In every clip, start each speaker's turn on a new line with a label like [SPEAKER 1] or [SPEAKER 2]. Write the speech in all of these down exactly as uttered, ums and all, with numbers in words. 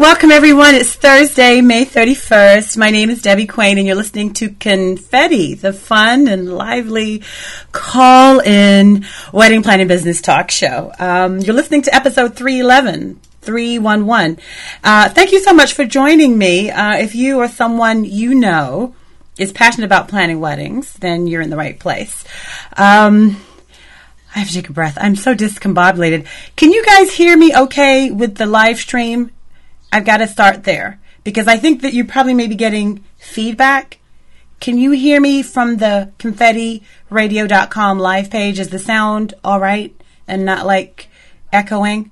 [SPEAKER 1] Welcome, everyone. It's Thursday, May thirty-first. My name is Debbie Quain, and you're listening to Confetti, the fun and lively call-in wedding planning business talk show. Um, you're listening to episode three eleven, three eleven. Uh, thank you so much for joining me. Uh, if you or someone you know is passionate about planning weddings, then you're in the right place. Um, I have to take a breath. I'm so discombobulated. Can you guys hear me okay with the live stream? I've got to start there because I think that you probably may be getting feedback. Can you hear me from the confetti radio dot com live page? Is the sound all right and not like echoing?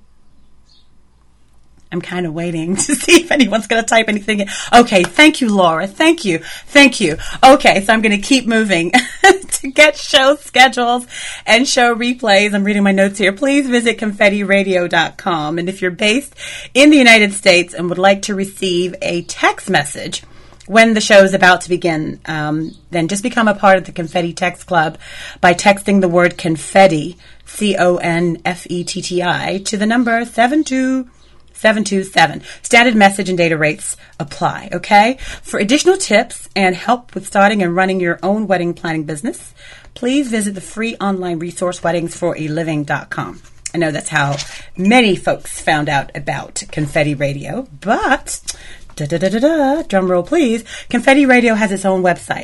[SPEAKER 1] I'm kind of waiting to see if anyone's going to type anything in. Okay, thank you, Laura. Thank you. Thank you. Okay, so I'm going to keep moving. To get show schedules and show replays, I'm reading my notes here, please visit confetti radio dot com. And if you're based in the United States and would like to receive a text message when the show is about to begin, um, then just become a part of the Confetti Text Club by texting the word confetti, C O N F E T T I, to the number seven two seven two seven. Standard message and data rates apply, okay? For additional tips and help with starting and running your own wedding planning business, please visit the free online resource weddings for a living dot com. I know that's how many folks found out about Confetti Radio, but, da-da-da-da-da, drum roll please, Confetti Radio has its own website.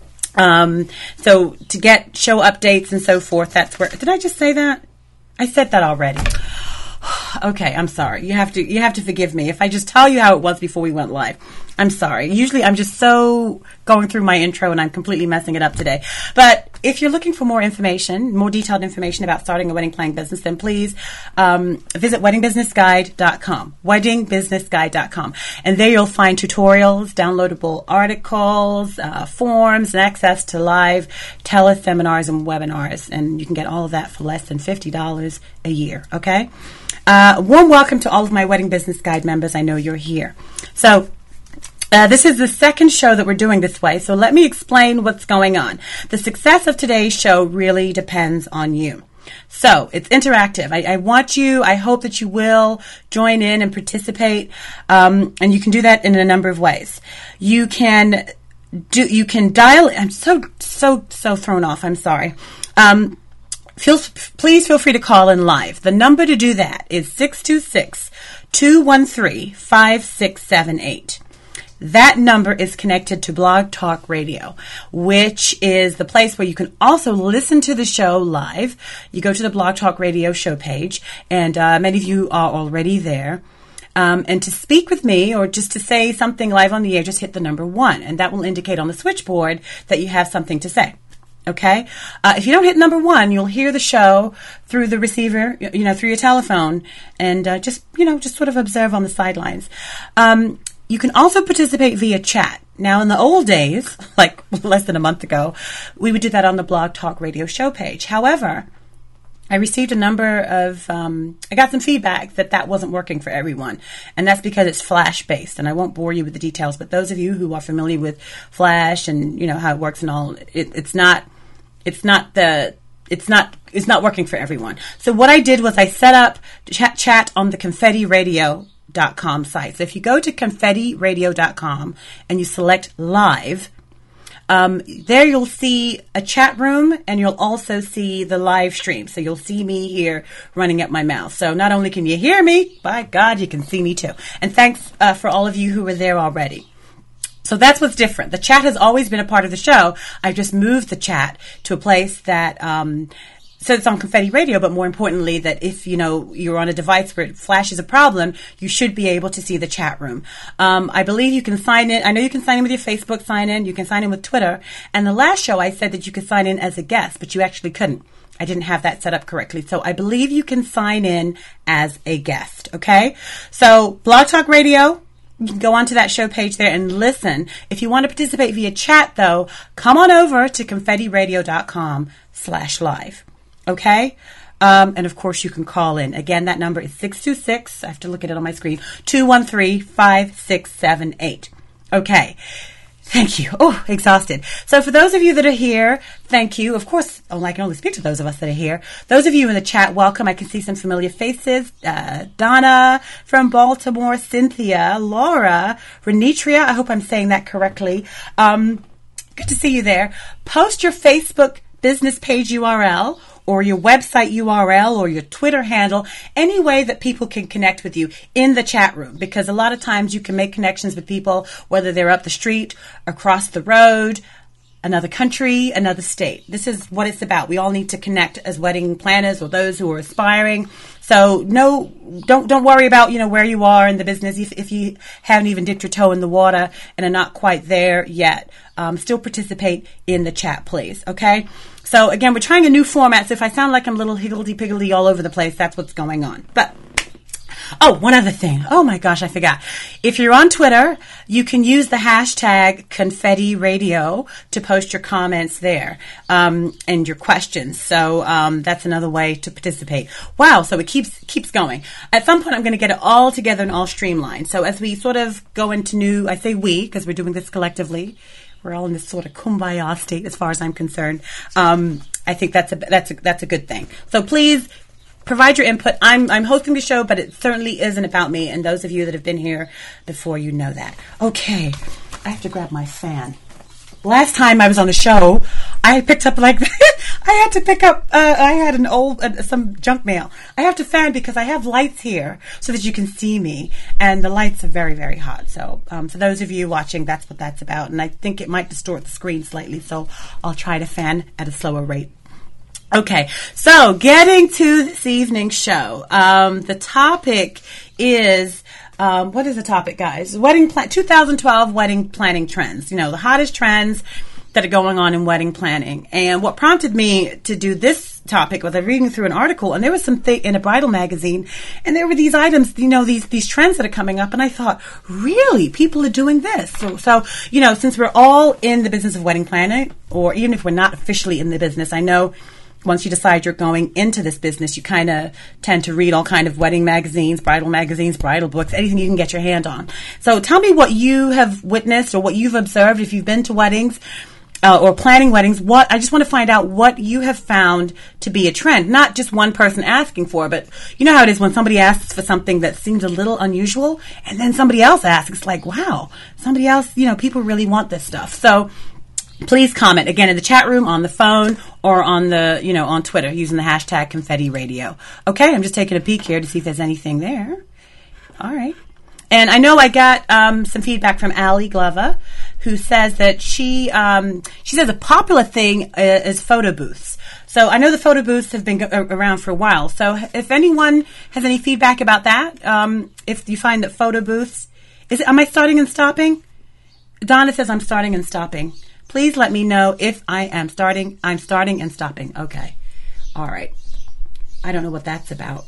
[SPEAKER 1] Um, so to get show updates and so forth, that's where, did I just say that? I said that already. Okay, I'm sorry. You have to you have to forgive me if I just tell you how it was before we went live. I'm sorry. Usually I'm just so going through my intro and I'm completely messing it up today. But if you're looking for more information, more detailed information about starting a wedding planning business, then please um, visit wedding business guide dot com, wedding business guide dot com. And there you'll find tutorials, downloadable articles, uh, forms, and access to live teleseminars and webinars. And you can get all of that for less than fifty dollars a year, okay? Uh, warm welcome to all of my Wedding Business Guide members. I know you're here. So uh, this is the second show that we're doing this way. So let me explain what's going on. The success of today's show really depends on you. So it's interactive. I, I want you, I hope that you will join in and participate. Um, and you can do that in a number of ways. You can do, you can dial, I'm so, so, so thrown off. I'm sorry. Um, Feel, please feel free to call in live. The number to do that is six two six, two one three, five six seven eight. That number is connected to Blog Talk Radio, which is the place where you can also listen to the show live. You go to the Blog Talk Radio show page, and uh, many of you are already there. Um, and to speak with me or just to say something live on the air, just hit the number one, and that will indicate on the switchboard that you have something to say. Okay. Uh, if you don't hit number one, you'll hear the show through the receiver, you know, through your telephone, and uh, just, you know, just sort of observe on the sidelines. Um, you can also participate via chat. Now, in the old days, like less than a month ago, we would do that on the Blog Talk Radio show page. However, I received a number of, um, I got some feedback that that wasn't working for everyone. And that's because it's Flash-based. And I won't bore you with the details, but those of you who are familiar with Flash and, you know, how it works and all, it, it's not, it's not the, it's not, it's not working for everyone. So what I did was I set up chat, chat on the confetti radio dot com site. So if you go to confetti radio dot com and you select live, Um, there you'll see a chat room and you'll also see the live stream. So you'll see me here running at my mouth. So not only can you hear me, by God, you can see me too. And thanks uh, for all of you who were there already. So that's what's different. The chat has always been a part of the show. I've just moved the chat to a place that, um, so it's on Confetti Radio, but more importantly, that if, you know, you're on a device where Flash is a problem, you should be able to see the chat room. Um, I believe you can sign in. I know you can sign in with your Facebook sign in. You can sign in with Twitter. And the last show I said that you could sign in as a guest, but you actually couldn't. I didn't have that set up correctly. So I believe you can sign in as a guest. Okay. So Blog Talk Radio, you can go onto that show page there and listen. If you want to participate via chat, though, come on over to confetti radio dot com slash live. Okay? Um, and, of course, you can call in. Again, that number is six two six, I have to look at it on my screen, two one three, five six seven eight. Okay. Thank you. Oh, exhausted. So for those of you that are here, thank you. Of course, oh, I can only speak to those of us that are here. Those of you in the chat, welcome. I can see some familiar faces. Uh, Donna from Baltimore, Cynthia, Laura, Renitria. I hope I'm saying that correctly. Um, good to see you there. Post your Facebook business page U R L or your website U R L or your Twitter handle, any way that people can connect with you in the chat room. Because a lot of times you can make connections with people, whether they're up the street, across the road, another country, another state. This is what it's about. We all need to connect as wedding planners or those who are aspiring. So no, don't don't worry about, you know, where you are in the business. If, if you haven't even dipped your toe in the water and are not quite there yet, um, still participate in the chat, please. Okay. So again, we're trying a new format. So if I sound like I'm a little higgledy-piggledy all over the place, that's what's going on. But oh, one other thing. Oh my gosh, I forgot. If you're on Twitter, you can use the hashtag Confetti Radio to post your comments there um, and your questions. So um, that's another way to participate. Wow, so it keeps keeps going. At some point, I'm going to get it all together and all streamlined. So as we sort of go into new, I say we because we're doing this collectively. We're all in this sort of kumbaya state, as far as I'm concerned. Um, I think that's a that's a, that's a good thing. So please provide your input. I'm I'm hosting the show, but it certainly isn't about me. And those of you that have been here before, you know that. Okay, I have to grab my fan. Last time I was on the show, I picked up like I had to pick up. Uh, I had an old uh, some junk mail. I have to fan because I have lights here so that you can see me, and the lights are very very hot. So um, for those of you watching, that's what that's about. And I think it might distort the screen slightly, so I'll try to fan at a slower rate. Okay, so getting to this evening's show, um, the topic is, um, what is the topic, guys? Wedding plan- twenty twelve wedding planning trends. You know, the hottest trends that are going on in wedding planning. And what prompted me to do this topic was I was reading through an article, and there was some thing in a bridal magazine, and there were these items, you know, these these trends that are coming up, and I thought, really, people are doing this. So, so you know, since we're all in the business of wedding planning, or even if we're not officially in the business, I know once you decide you're going into this business, you kind of tend to read all kind of wedding magazines, bridal magazines, bridal books, anything you can get your hand on. So tell me what you have witnessed or what you've observed if you've been to weddings uh, or planning weddings. What I just want to find out what you have found to be a trend, not just one person asking for, but you know how it is when somebody asks for something that seems a little unusual, and then somebody else asks. It's like, wow, somebody else, you know, people really want this stuff. So please comment, again, in the chat room, on the phone, or on the, you know, on Twitter using the hashtag Confetti Radio. Okay, I'm just taking a peek here to see if there's anything there. All right. And I know I got um, some feedback from Allie Glover, who says that she um, she says a popular thing uh, is photo booths. So I know the photo booths have been go- around for a while. So if anyone has any feedback about that, um, if you find that photo booths, is it, am I starting and stopping? Donna says I'm starting and stopping. Please let me know if I am starting. I'm starting and stopping. Okay. All right. I don't know what that's about.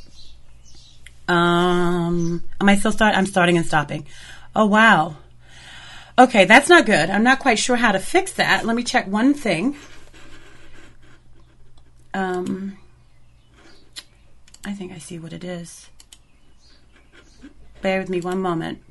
[SPEAKER 1] Um, am I still starting? I'm starting and stopping. Oh, wow. Okay, that's not good. I'm not quite sure how to fix that. Let me check one thing. Um, I think I see what it is. Bear with me one moment.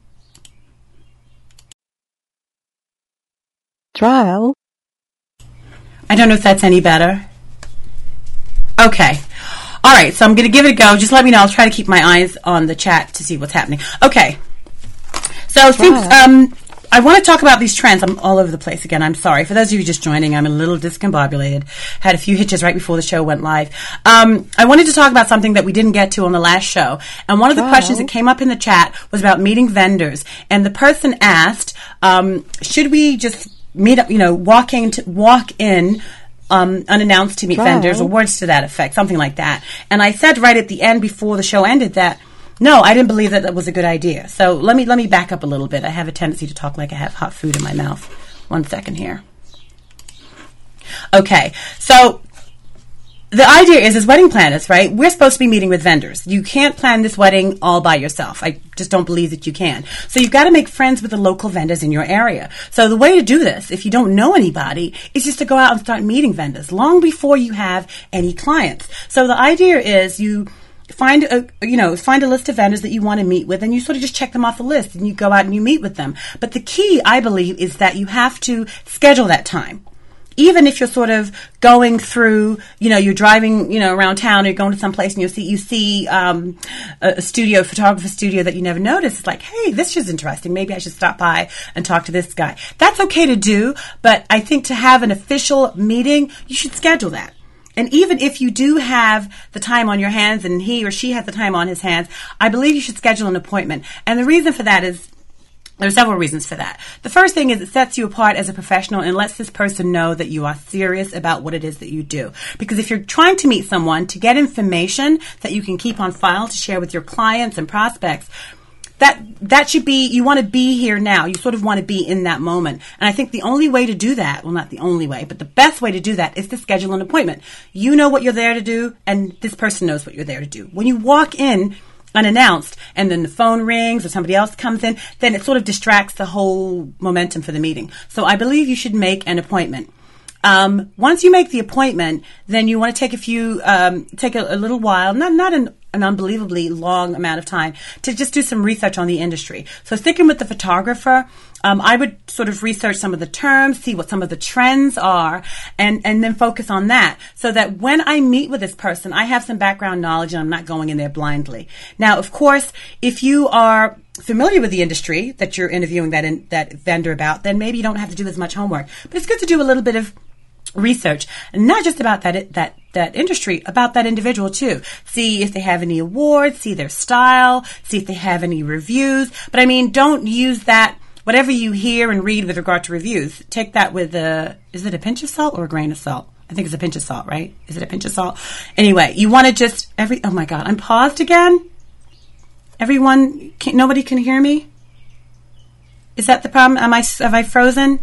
[SPEAKER 2] Trial.
[SPEAKER 1] I don't know if that's any better. Okay. All right, so I'm going to give it a go. Just let me know. I'll try to keep my eyes on the chat to see what's happening. Okay. So since um, I want to talk about these trends. I'm all over the place again. I'm sorry. For those of you just joining, I'm a little discombobulated. Had a few hitches right before the show went live. Um, I wanted to talk about something that we didn't get to on the last show. And one of the wow. questions that came up in the chat was about meeting vendors. And the person asked, um, should we just meet up, you know, walking to walk in Um, unannounced to meet wow. vendors, or words to that effect, something like that. And I said right at the end before the show ended that no, I didn't believe that that was a good idea. So let me let me back up a little bit. I have a tendency to talk like I have hot food in my mouth. One second here. Okay, so the idea is, as wedding planners, right, we're supposed to be meeting with vendors. You can't plan this wedding all by yourself. I just don't believe that you can. So you've got to make friends with the local vendors in your area. So the way to do this, if you don't know anybody, is just to go out and start meeting vendors long before you have any clients. So the idea is you find a, you know, find a list of vendors that you want to meet with, and you sort of just check them off the list, and you go out and you meet with them. But the key, I believe, is that you have to schedule that time. Even if you're sort of going through, you know, you're driving, you know, around town, or you're going to some place and you see, you see um, a studio, photographer studio that you never noticed. It's like, hey, this is interesting. Maybe I should stop by and talk to this guy. That's okay to do, but I think to have an official meeting, you should schedule that. And even if you do have the time on your hands and he or she has the time on his hands, I believe you should schedule an appointment. And the reason for that is, there are several reasons for that. The first thing is it sets you apart as a professional and lets this person know that you are serious about what it is that you do. Because if you're trying to meet someone to get information that you can keep on file to share with your clients and prospects, that that should be, you want to be here now. You sort of want to be in that moment. And I think the only way to do that, well, not the only way, but the best way to do that is to schedule an appointment. You know what you're there to do, and this person knows what you're there to do. When you walk in unannounced and then the phone rings or somebody else comes in, then it sort of distracts the whole momentum for the meeting. So I believe you should make an appointment. Um, once you make the appointment, then you want to take a few, um, take a, a little while, not not an, an unbelievably long amount of time, to just do some research on the industry. So sticking with the photographer, um, I would sort of research some of the terms, see what some of the trends are, and, and then focus on that, so that when I meet with this person, I have some background knowledge and I'm not going in there blindly. Now, of course, if you are familiar with the industry that you're interviewing that in, that vendor about, then maybe you don't have to do as much homework. But it's good to do a little bit of research, and not just about that that that industry, about that individual too. See if they have any awards, see their style, see if they have any reviews. But I mean, don't use that, whatever you hear and read with regard to reviews, take that with a, is it a pinch of salt or a grain of salt? I think it's a pinch of salt, right? Is it a pinch of salt? Anyway, you want to just, every, oh my God, I'm paused again? Everyone, can, nobody can hear me? Is that the problem? Am I, have I frozen?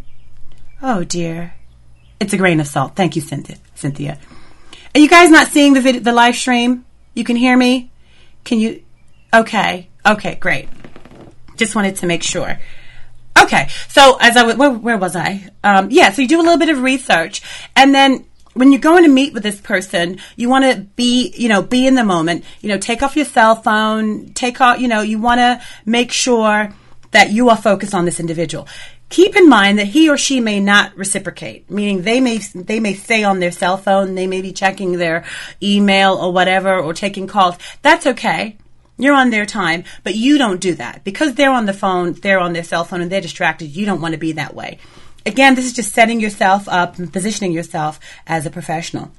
[SPEAKER 1] Oh dear. It's a grain of salt. Thank you, Cynthia. Cynthia. Are you guys not seeing the video, the live stream? You can hear me? Can you? Okay. Okay, great. Just wanted to make sure. Okay. So as I was, where, where was I? Um, yeah, so you do a little bit of research, and then when you're going to meet with this person, you want to be, you know, be in the moment. You know, take off your cell phone, take off, you know, you want to make sure that you are focused on this individual. Keep in mind that he or she may not reciprocate, meaning they may they may stay on their cell phone, they may be checking their email or whatever, or taking calls. That's okay. You're on their time, but you don't do that. Because they're on the phone, they're on their cell phone, and they're distracted, you don't want to be that way. Again, this is just setting yourself up and positioning yourself as a professional.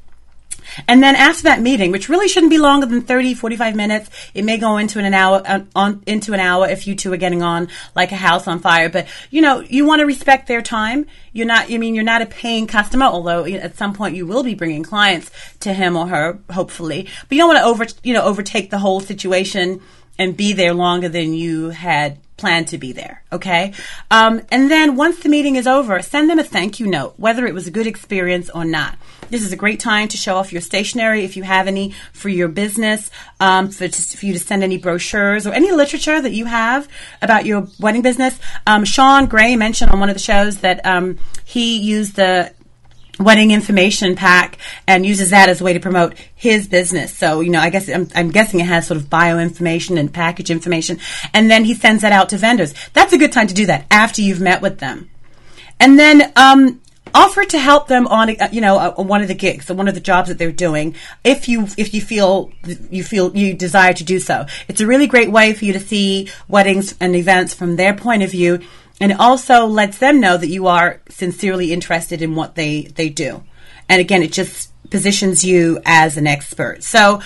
[SPEAKER 1] And then after that meeting, which really shouldn't be longer than thirty, forty-five minutes, it may go into an hour, uh, on into an hour if you two are getting on like a house on fire. But, you know, you want to respect their time. You're not, I mean, you're not a paying customer, although at some point you will be bringing clients to him or her, hopefully. But you don't want to over, you know, overtake the whole situation and be there longer than you had planned to be there, okay? Um, and then once the meeting is over, send them a thank you note, whether it was a good experience or not. This is a great time to show off your stationery, if you have any, for your business, um, for, for you to send any brochures or any literature that you have about your wedding business. Um, Sean Gray mentioned on one of the shows that um, he used the wedding information pack and uses that as a way to promote his business. So, you know, I guess I'm, I'm guessing it has sort of bio information and package information, and then he sends that out to vendors. That's a good time to do that after you've met with them. And then um, offer to help them on, you know, uh, one of the gigs or one of the jobs that they're doing, if you if you feel you feel you desire to do so. It's a really great way for you to see weddings and events from their point of view. And it also lets them know that you are sincerely interested in what they, they do. And again, it just positions you as an expert. So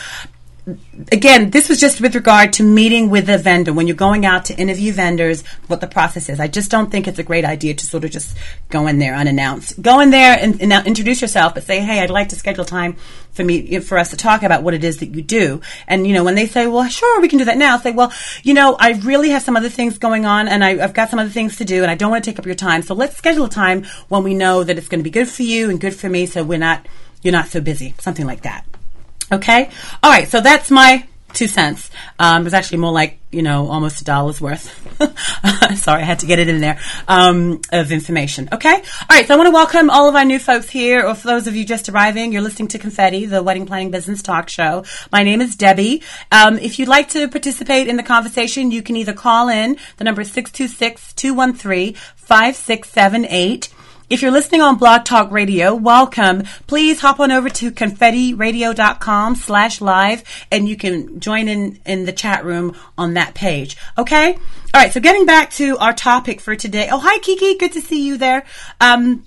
[SPEAKER 1] again, this was just with regard to meeting with a vendor. When you're going out to interview vendors, what the process is. I just don't think it's a great idea to sort of just go in there unannounced. Go in there and, and introduce yourself, but say, hey, I'd like to schedule time for me, for us to talk about what it is that you do. And, you know, when they say, well, sure, we can do that now, say, well, you know, I really have some other things going on, and I, I've got some other things to do, and I don't want to take up your time. So let's schedule a time when we know that it's going to be good for you and good for me, so we're not, you're not so busy. Something like that. Okay? All right, so that's my two cents. Um, it was actually more like, you know, almost a dollar's worth. Sorry, I had to get it in there, um, of information. Okay? All right, so I want to welcome all of our new folks here, or for those of you just arriving, you're listening to Confetti, the Wedding Planning Business Talk Show. My name is Debbie. Um, if you'd like to participate in the conversation, you can either call in. The number is six two six, two one three, five six seven eight. If you're listening on Blog Talk Radio, welcome. Please hop on over to confettiradio.com slash live, and you can join in in the chat room on that page. Okay? All right, so getting back to our topic for today. Oh, hi, Kiki. Good to see you there. Um,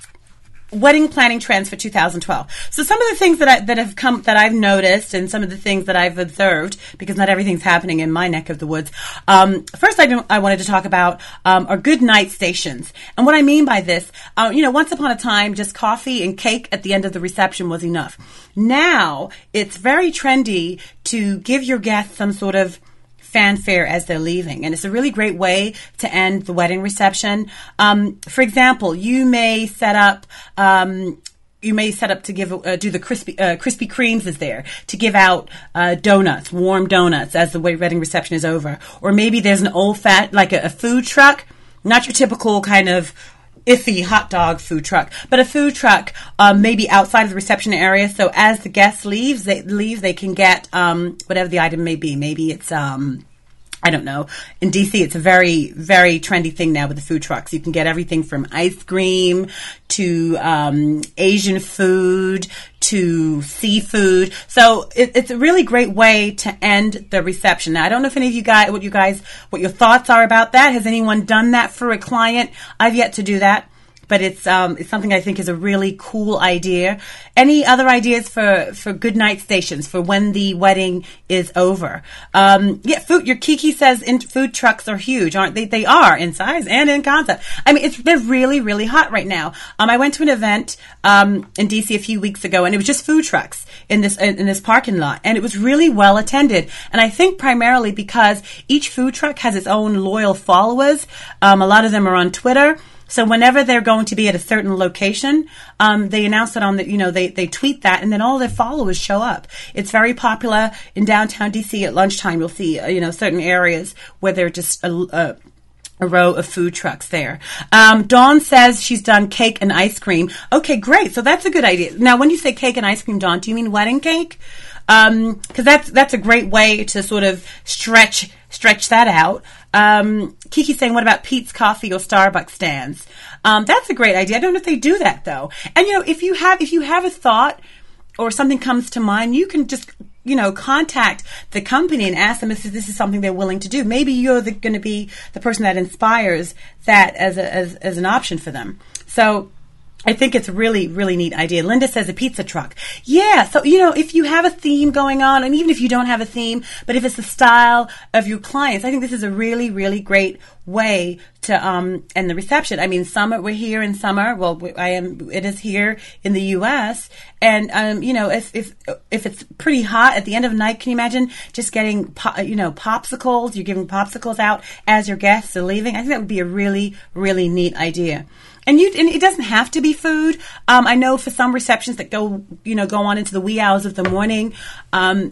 [SPEAKER 1] wedding planning trends for two thousand twelve. So some of the things that I, that have come, that I've noticed, and some of the things that I've observed, because not everything's happening in my neck of the woods. Um, first, I, I wanted to talk about um, are good night stations. And what I mean by this, uh, you know, once upon a time, just coffee and cake at the end of the reception was enough. Now, it's very trendy to give your guests some sort of fanfare as they're leaving. And it's a really great way to end the wedding reception. Um, for example, you may set up, um, you may set up to give, uh, do the crispy, uh, Krispy Kremes is there to give out, uh, donuts, warm donuts as the wedding reception is over. Or maybe there's an old fat, like a, a food truck, not your typical kind of iffy hot dog food truck, but a food truck, um, maybe outside of the reception area. So as the guest leaves, they leave, they can get, um, whatever the item may be. Maybe it's, um, I don't know. In D C, it's a very, very trendy thing now with the food trucks. You can get everything from ice cream to, um, Asian food to seafood. So it, it's a really great way to end the reception. Now, I don't know if any of you guys, what you guys, what your thoughts are about that. Has anyone done that for a client? I've yet to do that, but it's um, it's something I think is a really cool idea. Any other ideas for, for good night stations for when the wedding is over? Um, yeah, food. Your Kiki says in, food trucks are huge, aren't they? They are in size and in concept. I mean, it's they're really really hot right now. Um, I went to an event um, in D C a few weeks ago, and it was just food trucks in this in this parking lot, and it was really well attended. And I think primarily because each food truck has its own loyal followers. Um, a lot of them are on Twitter. So whenever they're going to be at a certain location, um, they announce it on the, you know, they, they tweet that, and then all their followers show up. It's very popular in downtown D C at lunchtime. You'll see, uh, you know, certain areas where there are just a, a, a row of food trucks there. Um, Dawn says she's done cake and ice cream. Okay, great. So that's a good idea. Now, when you say cake and ice cream, Dawn, do you mean wedding cake? Um, cause that's, that's a great way to sort of stretch, stretch that out. Um, Kiki's saying, what about Peet's Coffee or Starbucks stands? Um, that's a great idea. I don't know if they do that though. And you know, if you have, if you have a thought or something comes to mind, you can just, you know, contact the company and ask them if this is something they're willing to do. Maybe you're going to be the person that inspires that as a, as, as an option for them. So, I think it's a really, really neat idea. Linda says a pizza truck. Yeah, so, you know, if you have a theme going on, and even if you don't have a theme, but if it's the style of your clients, I think this is a really, really great way to um end the reception. I mean, summer, we're here in summer. Well, I am, it is here in the U S, and, um, you know, if, if, if it's pretty hot at the end of the night, can you imagine just getting, po- you know, popsicles? You're giving popsicles out as your guests are leaving. I think that would be a really, really neat idea. And you, and it doesn't have to be food. Um, I know for some receptions that go, you know, go on into the wee hours of the morning, um,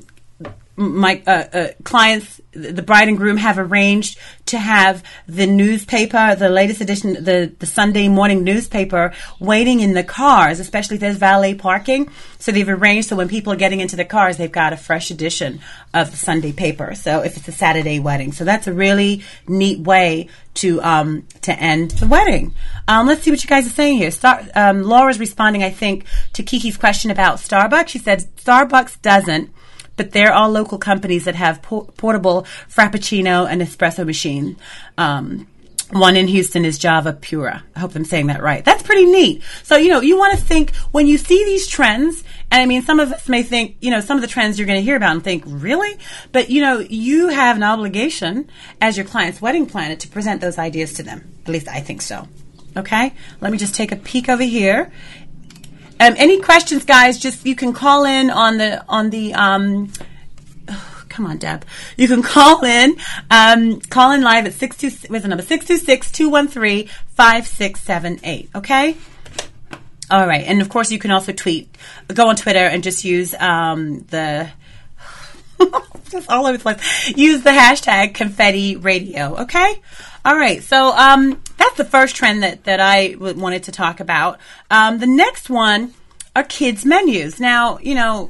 [SPEAKER 1] my uh, uh, clients, the bride and groom, have arranged to have the newspaper, the latest edition, the, the Sunday morning newspaper, waiting in the cars, especially if there's valet parking. So they've arranged so when people are getting into the cars, they've got a fresh edition of the Sunday paper. So if it's a Saturday wedding, so that's a really neat way to um to end the wedding. Um, let's see what you guys are saying here. Star, um, Laura's responding, I think, to Kiki's question about Starbucks. She said Starbucks doesn't, but there are local companies that have po- portable Frappuccino and espresso machine. Um, one in Houston is Java Pura. I hope I'm saying that right. That's pretty neat. So, you know, you want to think when you see these trends, and I mean, some of us may think, you know, some of the trends you're going to hear about and think, really? But, you know, you have an obligation as your client's wedding planner to present those ideas to them. At least I think so. Okay? Let me just take a peek over here. Um, any questions, guys? Just you can call in on the on the. Um, oh, come on, Deb. You can call in. Um, call in live at six two. What's the number? Six two six two one three five six seven eight. Okay. All right, and of course you can also tweet. Go on Twitter and just use um, the. It's all over the place. Use the hashtag Confetti Radio. Okay. All right. So um, that's the first trend that that I w- wanted to talk about. Um, the next one are kids menus. Now, you know,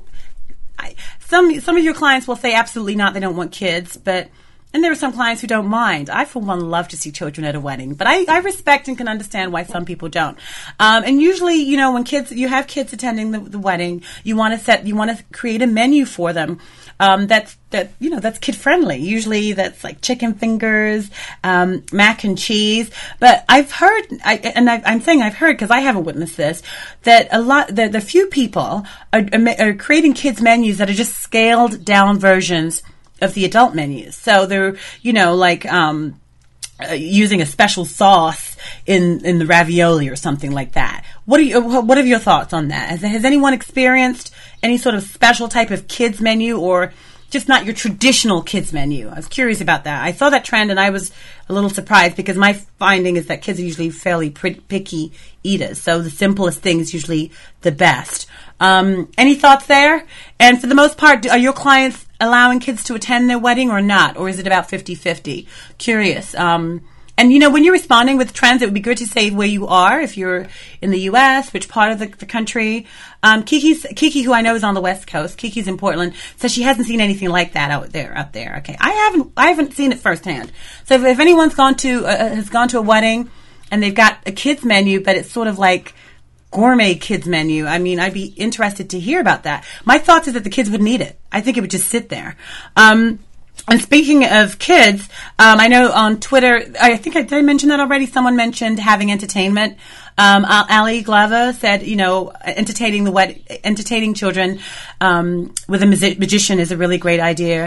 [SPEAKER 1] I, some some of your clients will say absolutely not. They don't want kids, but and there are some clients who don't mind. I, for one, love to see children at a wedding, but I, I respect and can understand why some people don't. Um, and usually, you know, when kids, you have kids attending the, the wedding, you want to set, you want to create a menu for them um, that's that you know that's kid friendly. Usually, that's like chicken fingers, um, mac and cheese. But I've heard, I, and I, I'm saying I've heard because I haven't witnessed this, that a lot, the, the few people are, are creating kids menus that are just scaled down versions of the adult menus. So they're, you know, like um, uh, using a special sauce in, in the ravioli or something like that. What are you, what are your thoughts on that? Has, has anyone experienced any sort of special type of kids menu or just not your traditional kids menu? I was curious about that. I saw that trend and I was a little surprised because my finding is that kids are usually fairly picky eaters. So the simplest thing is usually the best. Um, any thoughts there? And for the most part, are your clients allowing kids to attend their wedding or not? Or is it about fifty-fifty? Curious. Um, and, you know, when you're responding with trends, it would be good to say where you are, if you're in the U S, which part of the, the country. Um, Kiki's, Kiki, who I know is on the West Coast, Kiki's in Portland, says she hasn't seen anything like that out there. Out there, okay. I haven't, I haven't seen it firsthand. So if, if anyone's gone to, uh, has gone to a wedding and they've got a kids menu, but it's sort of like gourmet kids menu, I mean, I'd be interested to hear about that. My thoughts is that the kids wouldn't eat it. I think it would just sit there. Um, and speaking of kids, um, I know on Twitter, I think I did I mention that already. Someone mentioned having entertainment. Um, Ali Glava said, you know, entertaining the wet, entertaining children um, with a magi- magician is a really great idea.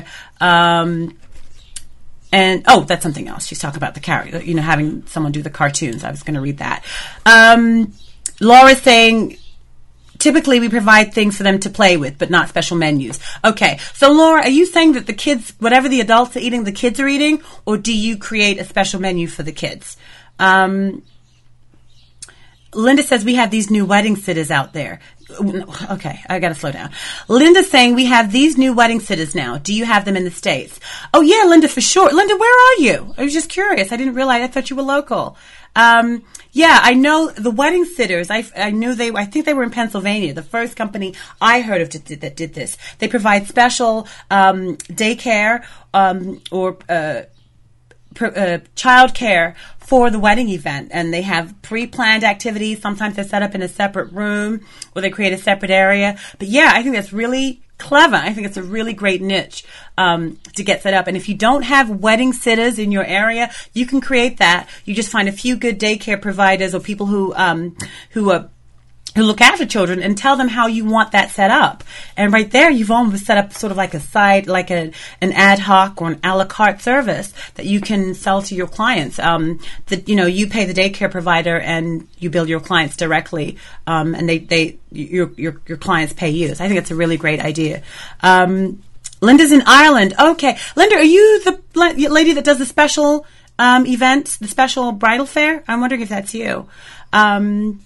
[SPEAKER 1] Um, and oh, that's something else. She's talking about the character, you know, having someone do the cartoons. I was going to read that. Um, Laura's saying, typically we provide things for them to play with, but not special menus. Okay, so Laura, are you saying that the kids, whatever the adults are eating, the kids are eating, or do you create a special menu for the kids? Um, Linda says we have these new wedding sitters out there. Okay, I got to slow down. Linda's saying we have these new wedding sitters now. Do you have them in the States? Oh, yeah, Linda, for sure. Linda, where are you? I was just curious. I didn't realize. I thought you were local. Um, yeah, I know the wedding sitters. I, I knew they, I think they were in Pennsylvania. The first company I heard of did, that did this. They provide special um, daycare um, or uh, pr- uh, child care for the wedding event, and they have pre-planned activities. Sometimes they're set up in a separate room or they create a separate area. But yeah, I think that's really clever. I think it's a really great niche um, to get set up. And if you don't have wedding sitters in your area, you can create that. You just find a few good daycare providers or people who um, who are who look after children and tell them how you want that set up. And right there, you've almost set up sort of like a side, like a an ad hoc or an a la carte service that you can sell to your clients. Um, that, you know, you pay the daycare provider and you bill your clients directly, um, and they, they your, your your clients pay you. So I think it's a really great idea. Um, Linda's in Ireland. Okay. Linda, are you the lady that does the special um, events, the special bridal fair? I'm wondering if that's you. Um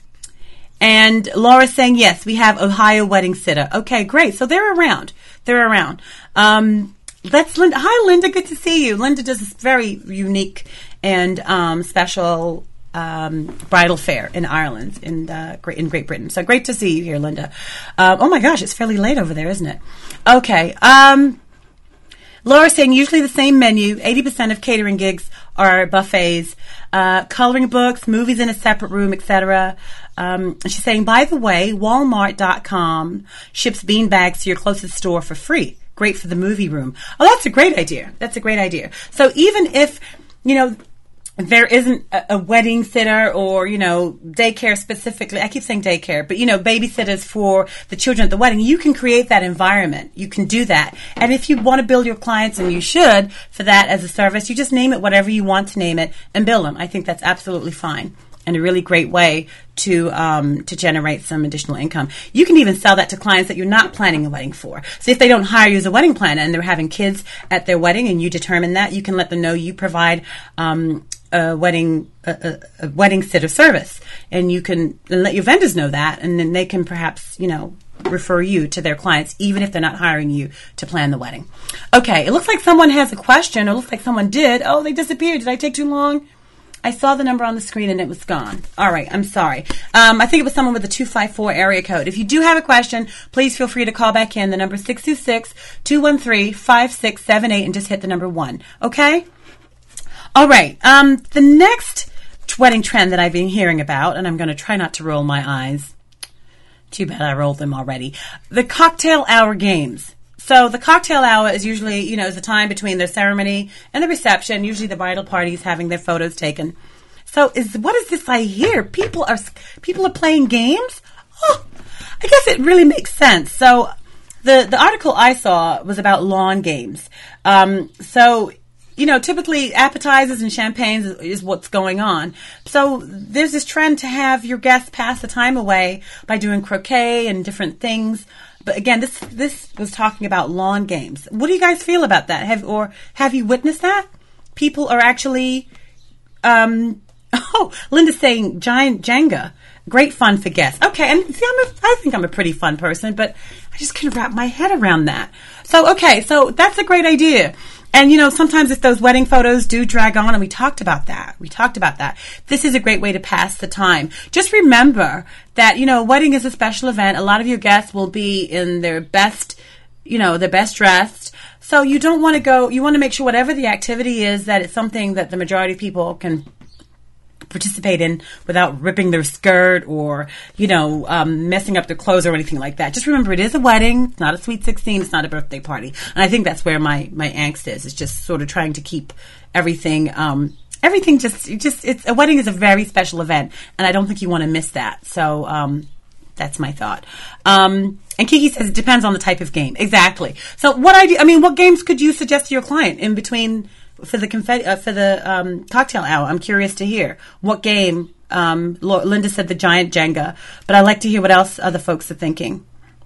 [SPEAKER 1] And Laura's saying, yes, we have Ohio Wedding Sitter. Okay, great. So they're around. They're around. Um, that's Linda. Hi, Linda. Good to see you. Linda does this very unique and um, special um, bridal fair in Ireland, in, uh, in Great Britain. So great to see you here, Linda. Um, oh, my gosh, it's fairly late over there, isn't it? Okay. Um, Laura's saying usually the same menu. eighty percent of catering gigs are buffets, uh, coloring books, movies in a separate room, et cetera. Um, she's saying, by the way, Walmart dot com ships bean bags to your closest store for free. Great for the movie room. Oh, that's a great idea. That's a great idea. So even if, you know, there isn't a, a wedding sitter or, you know, daycare specifically. I keep saying daycare, but, you know, babysitters for the children at the wedding. You can create that environment. You can do that. And if you want to build your clients, and you should, for that as a service, you just name it whatever you want to name it and bill them. I think that's absolutely fine and a really great way to um, to generate some additional income. You can even sell that to clients that you're not planning a wedding for. So if they don't hire you as a wedding planner and they're having kids at their wedding and you determine that, you can let them know you provide um, a wedding a, a wedding sitter service, and you can let your vendors know that, and then they can perhaps, you know, refer you to their clients, even if they're not hiring you to plan the wedding. Okay, it looks like someone has a question, or it looks like someone did. Oh, they disappeared. Did I take too long? I saw the number on the screen and it was gone. All right, I'm sorry. Um, I think it was someone with a two five four area code. If you do have a question, please feel free to call back in. The number is six two six, two one three, five six seven eight and just hit the number one. Okay? All right. Um, the next wedding trend that I've been hearing about, and I'm going to try not to roll my eyes. Too bad I rolled them already. The cocktail hour games. So the cocktail hour is usually, you know, is the time between the ceremony and the reception. Usually the bridal party is having their photos taken. So is what is this I hear? People are people are playing games? Oh, I guess it really makes sense. So the the article I saw was about lawn games. Um, so you know, typically appetizers and champagnes is, is what's going on. So there's this trend to have your guests pass the time away by doing croquet and different things. But again, this this was talking about lawn games. What do you guys feel about that? Have or have you witnessed that? People are actually, um, oh, Linda's saying giant Jenga, great fun for guests. Okay, and see, I'm a, I think I'm a pretty fun person, but I just couldn't wrap my head around that. So okay, so that's a great idea. And, you know, sometimes if those wedding photos do drag on, and we talked about that, we talked about that, this is a great way to pass the time. Just remember that, you know, a wedding is a special event. A lot of your guests will be in their best, you know, their best dressed. So you don't want to go, you want to make sure whatever the activity is, that it's something that the majority of people can participate in without ripping their skirt or, you know, um, messing up their clothes or anything like that. Just remember, it is a wedding. It's not a sweet sixteen. It's not a birthday party. And I think that's where my, my angst is. It's just sort of trying to keep everything, um, everything just, just, it's, a wedding is a very special event. And I don't think you want to miss that. So, um, that's my thought. Um, and Kiki says it depends on the type of game. Exactly. So what I do, I mean, what games could you suggest to your client in between for the confetti, uh, for the um, cocktail hour? I'm curious to hear what game. Um, Linda said the giant Jenga, but I'd like to hear what else other folks are thinking.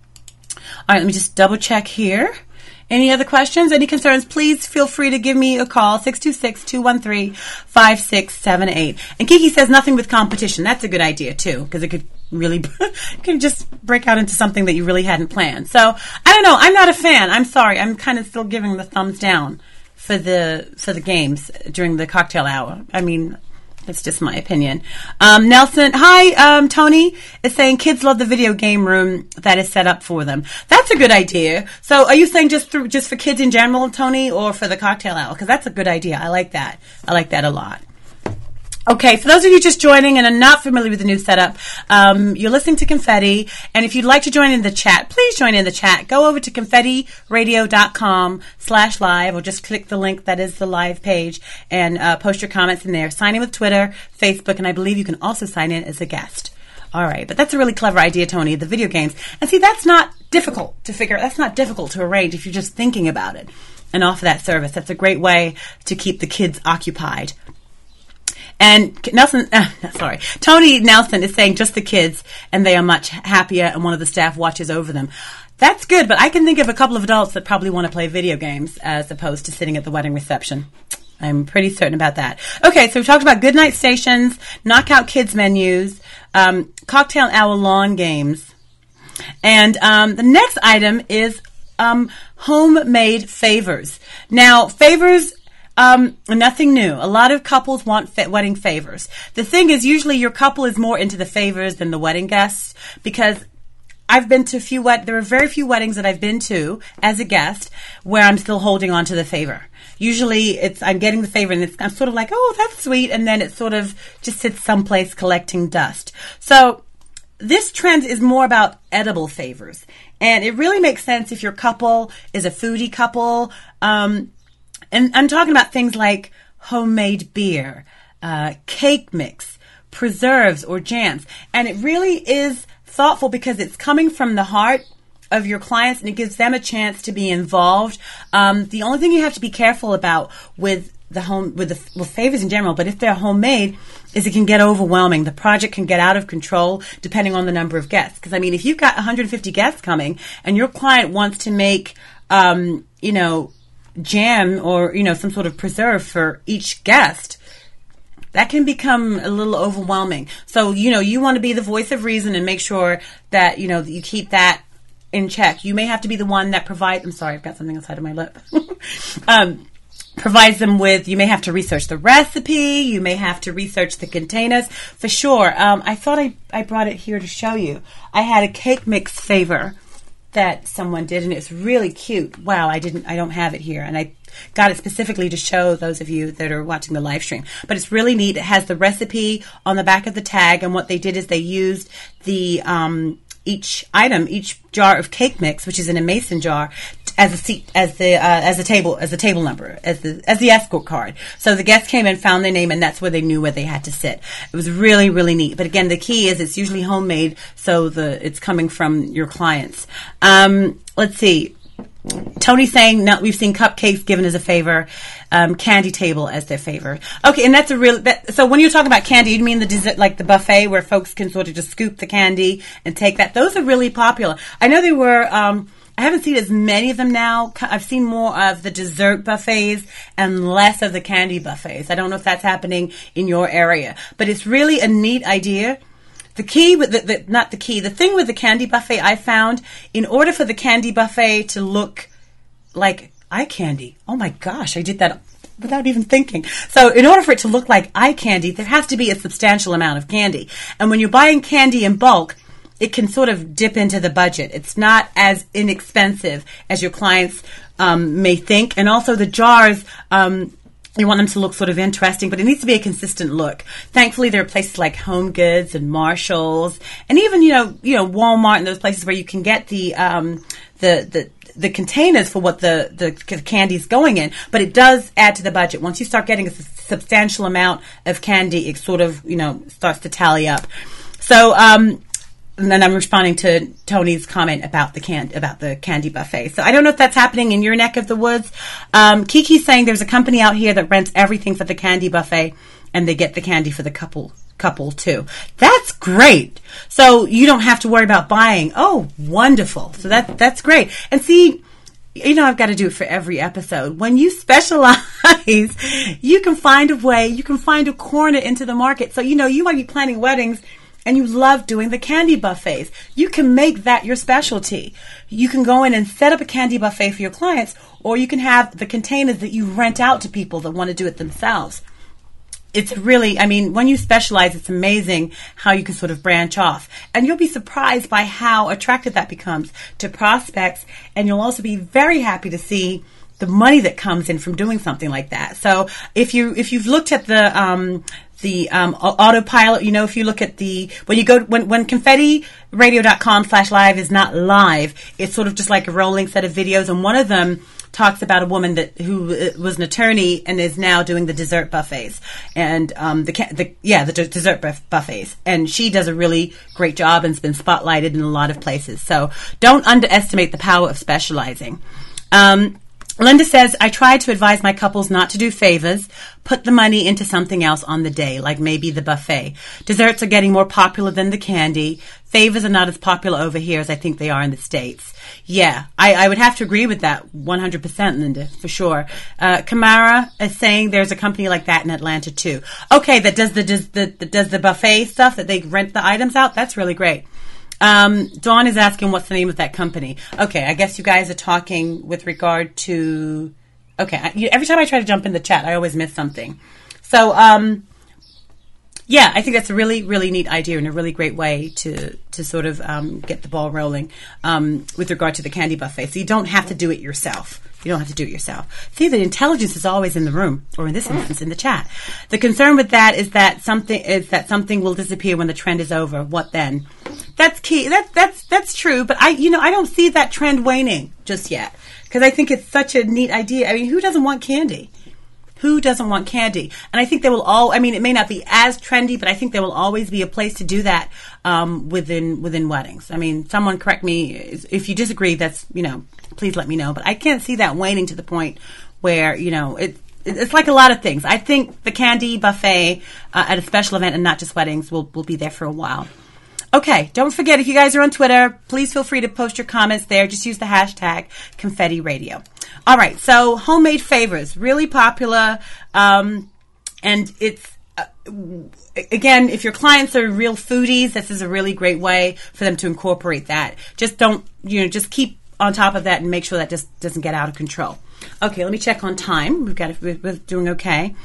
[SPEAKER 1] All right, let me just double check here. Any other questions? Any concerns? Please feel free to give me a call, six two six, two one three, five six seven eight. And Kiki says nothing with competition. That's a good idea, too, because it could really could just break out into something that you really hadn't planned. So, I don't know. I'm not a fan. I'm sorry. I'm kind of still giving the thumbs down for the for the games during the cocktail hour. I mean, that's just my opinion. Um, Nelson, hi, um, Tony is saying kids love the video game room that is set up for them. That's a good idea. So are you saying just through, just for kids in general, Tony, or for the cocktail hour? Because that's a good idea. I like that. I like that a lot. Okay, for those of you just joining and are not familiar with the new setup, um, you're listening to Confetti, and if you'd like to join in the chat, please join in the chat. Go over to confettiradio.com slash live, or just click the link that is the live page, and uh, post your comments in there. Sign in with Twitter, Facebook, and I believe you can also sign in as a guest. All right, but that's a really clever idea, Tony, the video games. And see, that's not difficult to figure, that's not difficult to arrange if you're just thinking about it and offer that service. That's a great way to keep the kids occupied. And Nelson, uh, sorry, Tony Nelson is saying just the kids, and they are much happier, and one of the staff watches over them. That's good, but I can think of a couple of adults that probably want to play video games as opposed to sitting at the wedding reception. I'm pretty certain about that. Okay, so we talked about good night stations, knockout kids menus, um, cocktail hour lawn games, and um, the next item is um, homemade favors. Now, favors. Um, nothing new. A lot of couples want fa- wedding favors. The thing is, usually your couple is more into the favors than the wedding guests, because I've been to a few wed- there are very few weddings that I've been to as a guest where I'm still holding on to the favor. Usually it's, I'm getting the favor and it's, I'm sort of like, oh, that's sweet. And then it sort of just sits someplace collecting dust. So this trend is more about edible favors. And it really makes sense if your couple is a foodie couple, um, and I'm talking about things like homemade beer, uh, cake mix, preserves, or jams. And it really is thoughtful because it's coming from the heart of your clients, and it gives them a chance to be involved. Um, the only thing you have to be careful about with the home, with the well, favors in general, but if they're homemade, is it can get overwhelming. The project can get out of control depending on the number of guests. Because I mean, if you've got one hundred fifty guests coming, and your client wants to make, um, you know, jam or, you know, some sort of preserve for each guest, that can become a little overwhelming. So, you know, you want to be the voice of reason and make sure that, you know, that you keep that in check. You may have to be the one that provides, I'm sorry, I've got something inside of my lip. um, provides them with, you may have to research the recipe, you may have to research the containers, for sure. Um, I thought I, I brought it here to show you. I had a cake mix favor that someone did, and it's really cute. Wow, I didn't, I don't have it here, and I got it specifically to show those of you that are watching the live stream. But it's really neat. It has the recipe on the back of the tag, and what they did is they used the um, each item, each jar of cake mix, which is in a mason jar, as a seat, as the uh, as a table, as a table number, as the as the escort card. So the guests came and found their name, and that's where they knew where they had to sit. It was really, really neat. But again, the key is it's usually homemade, so the it's coming from your clients. Um, let's see. Tony's saying, no, we've seen cupcakes given as a favor, um, candy table as their favor. Okay, and that's a real, that, so when you're talking about candy, you mean the dessert, like the buffet where folks can sort of just scoop the candy and take that? Those are really popular. I know they were, um, I haven't seen as many of them now. I've seen more of the dessert buffets and less of the candy buffets. I don't know if that's happening in your area, but it's really a neat idea. The key with the, the, not the key, the thing with the candy buffet I found, in order for the candy buffet to look like eye candy, oh my gosh, I did that without even thinking. So in order for it to look like eye candy, there has to be a substantial amount of candy. And when you're buying candy in bulk, it can sort of dip into the budget. It's not as inexpensive as your clients um, may think. And also the jars, um, you want them to look sort of interesting, but it needs to be a consistent look. Thankfully, there are places like Home Goods and Marshalls, and even you know, you know, Walmart and those places where you can get the um, the the the containers for what the the candy's going in. But it does add to the budget. Once you start getting a substantial amount of candy, it sort of you know starts to tally up. So. Um, And then I'm responding to Tony's comment about the can about the candy buffet. So I don't know if that's happening in your neck of the woods. Um, Kiki's saying there's a company out here that rents everything for the candy buffet, and they get the candy for the couple couple too. That's great. So you don't have to worry about buying. Oh, wonderful. So that that's great. And see, you know, I've got to do it for every episode. When you specialize, you can find a way. You can find a corner into the market. So you know, you might be planning weddings. And you love doing the candy buffets. You can make that your specialty. You can go in and set up a candy buffet for your clients, or you can have the containers that you rent out to people that want to do it themselves. It's really, I mean, when you specialize, it's amazing how you can sort of branch off. And you'll be surprised by how attractive that becomes to prospects. And you'll also be very happy to see the money that comes in from doing something like that. So if you, if you've looked at the, um, the um, autopilot, you know, if you look at the, when you go, when, when confetti radio dot com slash live is not live, it's sort of just like a rolling set of videos. And one of them talks about a woman that who was an attorney and is now doing the dessert buffets and um, the, the yeah the d- dessert buffets. And she does a really great job and's been spotlighted in a lot of places. So don't underestimate the power of specializing. Um, Linda says, I try to advise my couples not to do favors, put the money into something else on the day, like maybe the buffet. Desserts are getting more popular than the candy. Favors are not as popular over here as I think they are in the States. Yeah, I, I would have to agree with that one hundred percent, Linda, for sure. Uh, Kamara is saying there's a company like that in Atlanta, too. Okay, that does the, does the, does the buffet stuff, that they rent the items out? That's really great. Um, Dawn is asking what's the name of that company. Okay, I guess you guys are talking with regard to... Okay, I, you, every time I try to jump in the chat, I always miss something. So, um, yeah, I think that's a really, really neat idea and a really great way to, to sort of um, get the ball rolling um, with regard to the candy buffet. So you don't have to do it yourself. You don't have to do it yourself. See, the intelligence is always in the room, or in this instance, in the chat. The concern with that is that something is that something will disappear when the trend is over. What then? That's key. That, that's that's true. But I, you know, I don't see that trend waning just yet because I think it's such a neat idea. I mean, who doesn't want candy? Who doesn't want candy? And I think there will all. I mean, it may not be as trendy, but I think there will always be a place to do that um, within within weddings. I mean, someone correct me if you disagree. That's you know. Please let me know. But I can't see that waning to the point where, you know, it, it's like a lot of things. I think the candy buffet uh, at a special event and not just weddings will, will be there for a while. Okay, don't forget, if you guys are on Twitter, please feel free to post your comments there. Just use the hashtag Confetti Radio. All right, so homemade favors, really popular. Um, and it's again, if your clients are real foodies, this is a really great way for them to incorporate that. Just don't, you know, just keep on top of that and make sure that just doesn't get out of control. Okay, let me check on time. We've got it, we're doing okay.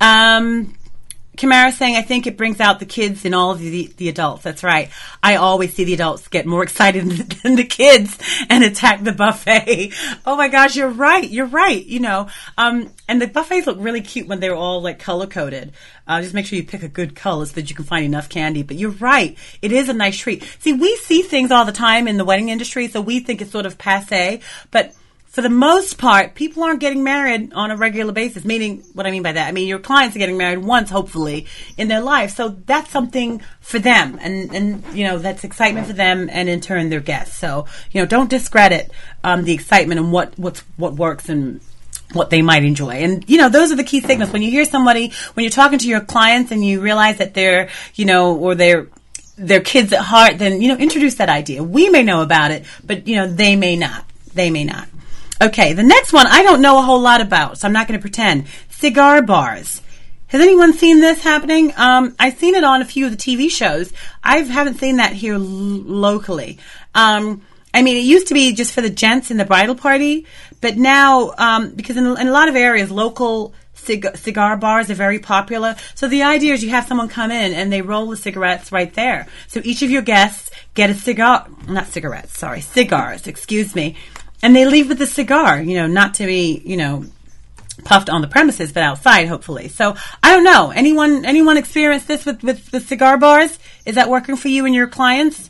[SPEAKER 1] Um, Kamara saying, I think it brings out the kids in all of the, the adults. That's right. I always see the adults get more excited than the kids and attack the buffet. Oh my gosh, you're right. You're right. You know, um, and the buffets look really cute when they're all like color coded. Uh, just make sure you pick a good color so that you can find enough candy. But you're right. It is a nice treat. See, we see things all the time in the wedding industry, so we think it's sort of passé, but for the most part, people aren't getting married on a regular basis, meaning what I mean by that. I mean, your clients are getting married once, hopefully, in their life. So that's something for them. And, and you know, that's excitement for them and, in turn, their guests. So, you know, don't discredit um, the excitement and what, what's, what works and what they might enjoy. And, you know, those are the key signals. When you hear somebody, when you're talking to your clients and you realize that they're, you know, or they're, they're kids at heart, then, you know, introduce that idea. We may know about it, but, you know, they may not. They may not. Okay, the next one I don't know a whole lot about, so I'm not going to pretend. Cigar bars. Has anyone seen this happening? Um, I've seen it on a few of the T V shows. I haven't seen that here l- locally. Um, I mean, it used to be just for the gents in the bridal party, but now, um, because in, in a lot of areas, local cig- cigar bars are very popular. So the idea is you have someone come in and they roll the cigarettes right there. So each of your guests get a cigar, not cigarettes, sorry, cigars, excuse me. And they leave with a cigar, you know, not to be, you know, puffed on the premises, but outside, hopefully. So, I don't know. Anyone anyone experienced this with, with the cigar bars? Is that working for you and your clients?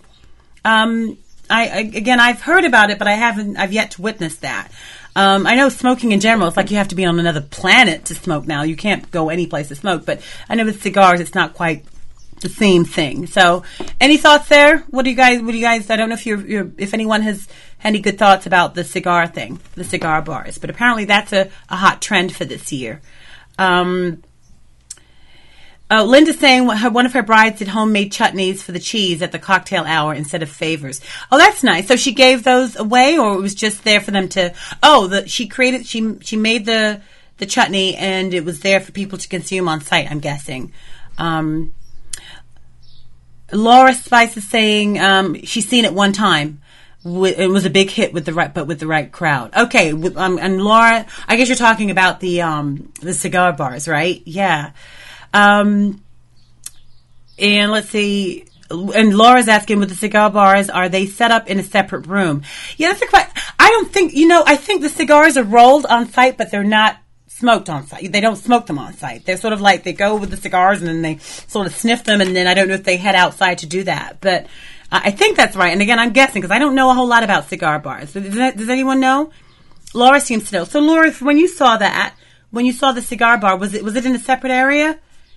[SPEAKER 1] Um, I, I again, I've heard about it, but I haven't, I've yet to witness that. Um, I know smoking in general, it's like you have to be on another planet to smoke now. You can't go any place to smoke, but I know with cigars, it's not quite the same thing. So, any thoughts there? What do you guys? What do you guys? I don't know if you're, you're if anyone has any good thoughts about the cigar thing, the cigar bars. But apparently, that's a, a hot trend for this year. Um, uh, Linda's saying one of her brides did homemade chutneys for the cheese at the cocktail hour instead of favors. Oh, that's nice. So she gave those away, or it was just there for them to? Oh, the, she created. She she made the the chutney, and it was there for people to consume on site. I'm guessing. Um, Laura Spice is saying um, she's seen it one time. It was a big hit with the right, but with the right crowd. Okay, with, um, and Laura, I guess you're talking about the um, the cigar bars, right? Yeah. Um, and let's see. And Laura's asking, with the cigar bars, are they set up in a separate room? Yeah, that's a question. I don't think, you know, I think the cigars are rolled on site, but they're not smoked on site. They don't smoke them on site. They're sort of like, they go with the cigars and then they sort of sniff them, and then I don't know if they head outside to do that. But uh, I think that's right. And again, I'm guessing because I don't know a whole lot about cigar bars. Does, that, does anyone know? Laura seems to know. So Laura, when you saw that, when you saw the cigar bar, was it was it in a separate area?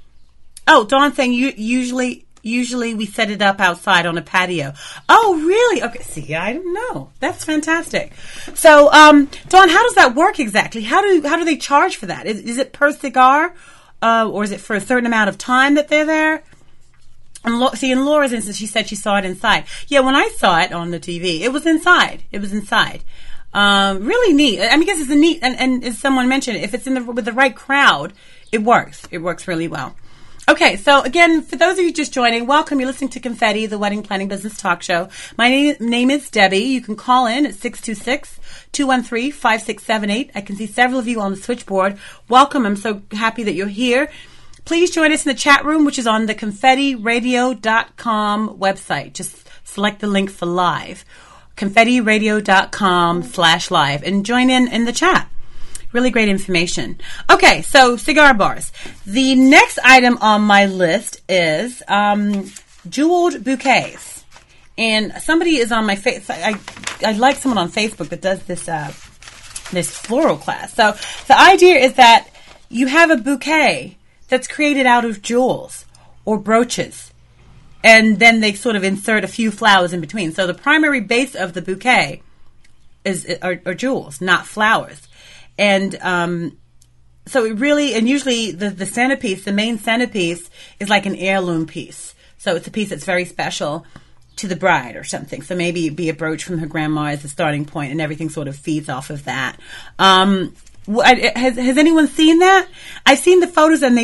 [SPEAKER 1] Oh, Dawn's saying you usually... Usually we set it up outside on a patio. Oh, really? Okay, see, I don't know. That's fantastic. So, um, Dawn, how does that work exactly? How do how do they charge for that? Is, is it per cigar, uh, or is it for a certain amount of time that they're there? And Lo- see, in Laura's instance, she said she saw it inside. Yeah, when I saw it on the T V, it was inside. It was inside. Um, really neat. I mean, I guess it's a neat, and, and as someone mentioned, if it's in the with the right crowd, it works. It works really well. Okay, so again, for those of you just joining, welcome. You're listening to Confetti, the Wedding Planning Business Talk Show. My name, name is Debbie. You can call in at six two six, two one three, five six seven eight. I can see several of you on the switchboard. Welcome. I'm so happy that you're here. Please join us in the chat room, which is on the confetti radio dot com website. Just select the link for live, confetti radio dot com slash live, and join in in the chat. Really great information. Okay, so cigar bars. The next item on my list is um, jeweled bouquets. And somebody is on my face. I I like someone on Facebook that does this uh, this floral class. So the idea is that you have a bouquet that's created out of jewels or brooches, and then they sort of insert a few flowers in between. So the primary base of the bouquet is are, are jewels, not flowers. And um, so it really, and usually the, the centerpiece, the main centerpiece is like an heirloom piece. So it's a piece that's very special to the bride or something. So maybe it'd be a brooch from her grandma as the starting point, and everything sort of feeds off of that. Um, has, has anyone seen that? I've seen the photos and they look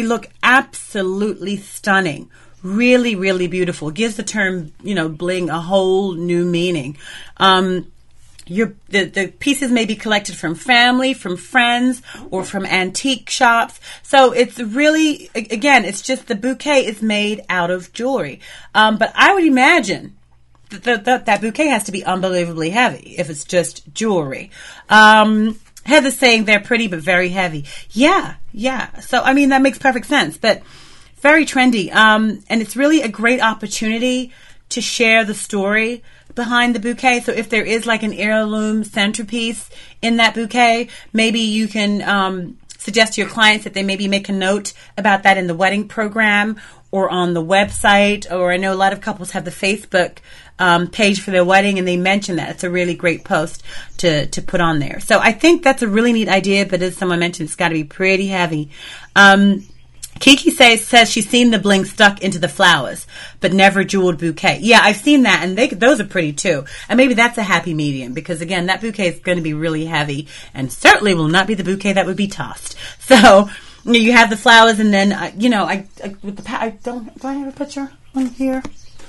[SPEAKER 1] absolutely stunning. Really, really beautiful. It gives the term, you know, bling a whole new meaning. Um, your, the, the pieces may be collected from family, from friends, or from antique shops. So it's really, again, it's just the bouquet is made out of jewelry. Um, but I would imagine that, that, that, that bouquet has to be unbelievably heavy if it's just jewelry. Um, Heather's saying they're pretty but very heavy. Yeah, yeah. So, I mean, that makes perfect sense. But very trendy. Um, and it's really a great opportunity to share the story behind the bouquet. So if there is like an heirloom centerpiece in that bouquet, maybe you can um, suggest to your clients that they maybe make a note about that in the wedding program or on the website. Or I know a lot of couples have the Facebook um, page for their wedding, and they mention that. It's a really great post to, to put on there. So I think that's a really neat idea, but as someone mentioned, it's got to be pretty heavy. Um, Kiki says, says she's seen the bling stuck into the flowers, but never jeweled bouquet. Yeah, I've seen that, and they, those are pretty too. And maybe that's a happy medium, because again, that bouquet is going to be really heavy, and certainly will not be the bouquet that would be tossed. So you know, you have the flowers, and then uh, you know, I, I with the I don't do I have a picture on here?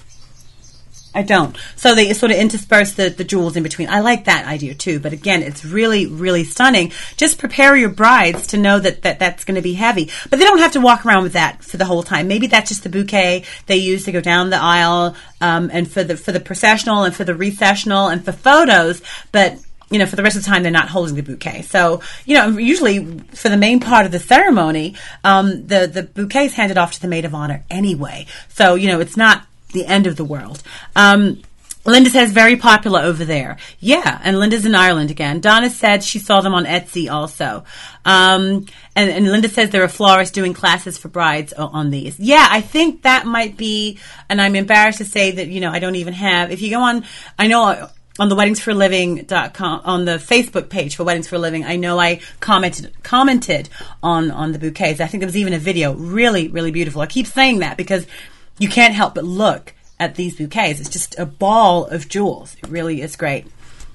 [SPEAKER 1] I don't. So they sort of intersperse the, the jewels in between. I like that idea too. But again, it's really, really stunning. Just prepare your brides to know that, that that's going to be heavy. But they don't have to walk around with that for the whole time. Maybe that's just the bouquet they use to go down the aisle, um, and for the for the processional and for the recessional and for photos. But you know, for the rest of the time, they're not holding the bouquet. So, you know, usually for the main part of the ceremony, um, the, the bouquet is handed off to the maid of honor anyway. So, you know, it's not the end of the world. Um, Linda says very popular over there. Yeah, and Linda's in Ireland again. Donna said she saw them on Etsy also. Um, and, and Linda says there are florists doing classes for brides on these. Yeah, I think that might be, and I'm embarrassed to say that, you know, I don't even have, if you go on, I know on the weddings for a living dot com, on the Facebook page for Weddings for a Living, I know I commented commented on, on the bouquets. I think there was even a video. Really, really beautiful. I keep saying that because you can't help but look at these bouquets. It's just a ball of jewels. It really is great.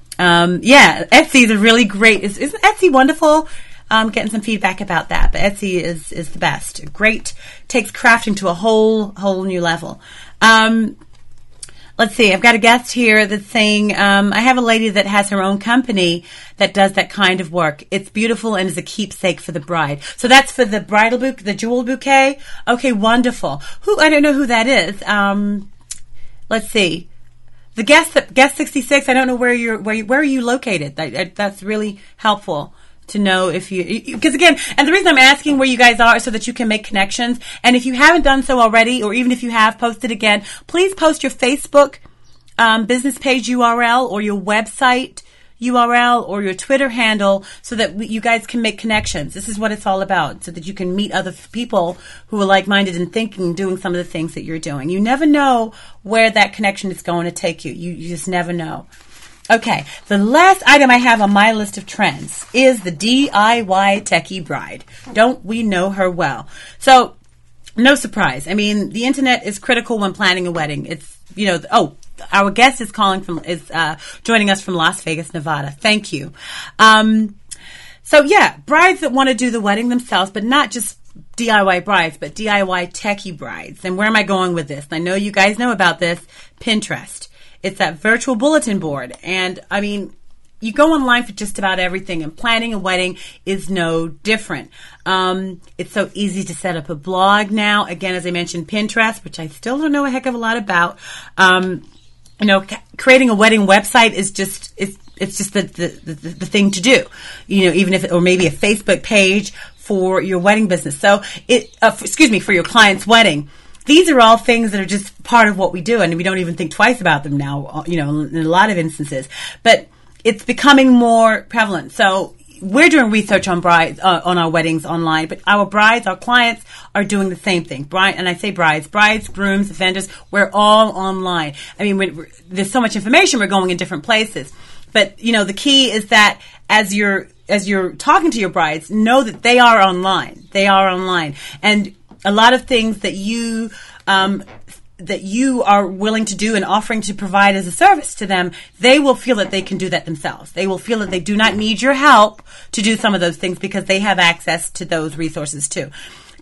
[SPEAKER 1] Um, yeah, Etsy is a really great. Is, isn't Etsy wonderful? Um, getting some feedback about that, but Etsy is is the best. Great, takes crafting to a whole whole new level. Um, let's see. I've got a guest here that's saying um, I have a lady that has her own company that does that kind of work. It's beautiful and is a keepsake for the bride. So that's for the bridal bouquet, the jewel bouquet. Okay, wonderful. Who I don't know who that is. Um, let's see. The guest guest sixty-six. I don't know where you're where where are you located. That, that's really helpful to know if you, because again, and the reason I'm asking where you guys are is so that you can make connections. And if you haven't done so already, or even if you have posted again, please post your Facebook um, business page U R L or your website U R L or your Twitter handle so that we, you guys can make connections. This is what it's all about, so that you can meet other people who are like-minded and thinking, doing some of the things that you're doing. You never know where that connection is going to take you. You, you just never know. Okay, the last item I have on my list of trends is the D I Y techie bride. Don't we know her well? So, no surprise. I mean, the internet is critical when planning a wedding. It's, you know, oh, our guest is calling from, is uh, joining us from Las Vegas, Nevada. Thank you. Um, so, yeah, brides that want to do the wedding themselves, but not just D I Y brides, but D I Y techie brides. And where am I going with this? I know you guys know about this. Pinterest. It's that virtual bulletin board. And, I mean, you go online for just about everything, and planning a wedding is no different. Um, it's so easy to set up a blog now. Again, as I mentioned, Pinterest, which I still don't know a heck of a lot about. Um, you know, c- creating a wedding website is just, it's, it's just the, the, the, the thing to do. You know, even if, it, or maybe a Facebook page for your wedding business. So, it, uh, for, excuse me, for your client's wedding. These are all things that are just part of what we do, and we don't even think twice about them now, you know, in a lot of instances. But it's becoming more prevalent. So we're doing research on brides, uh, on our weddings online, but our brides, our clients are doing the same thing. Bride, and I say brides, brides, grooms, vendors, we're all online. I mean, we're, we're, there's so much information, we're going in different places. But, you know, the key is that as you're, as you're talking to your brides, know that they are online. They are online. And a lot of things that you um, that you are willing to do and offering to provide as a service to them, they will feel that they can do that themselves. They will feel that they do not need your help to do some of those things because they have access to those resources too.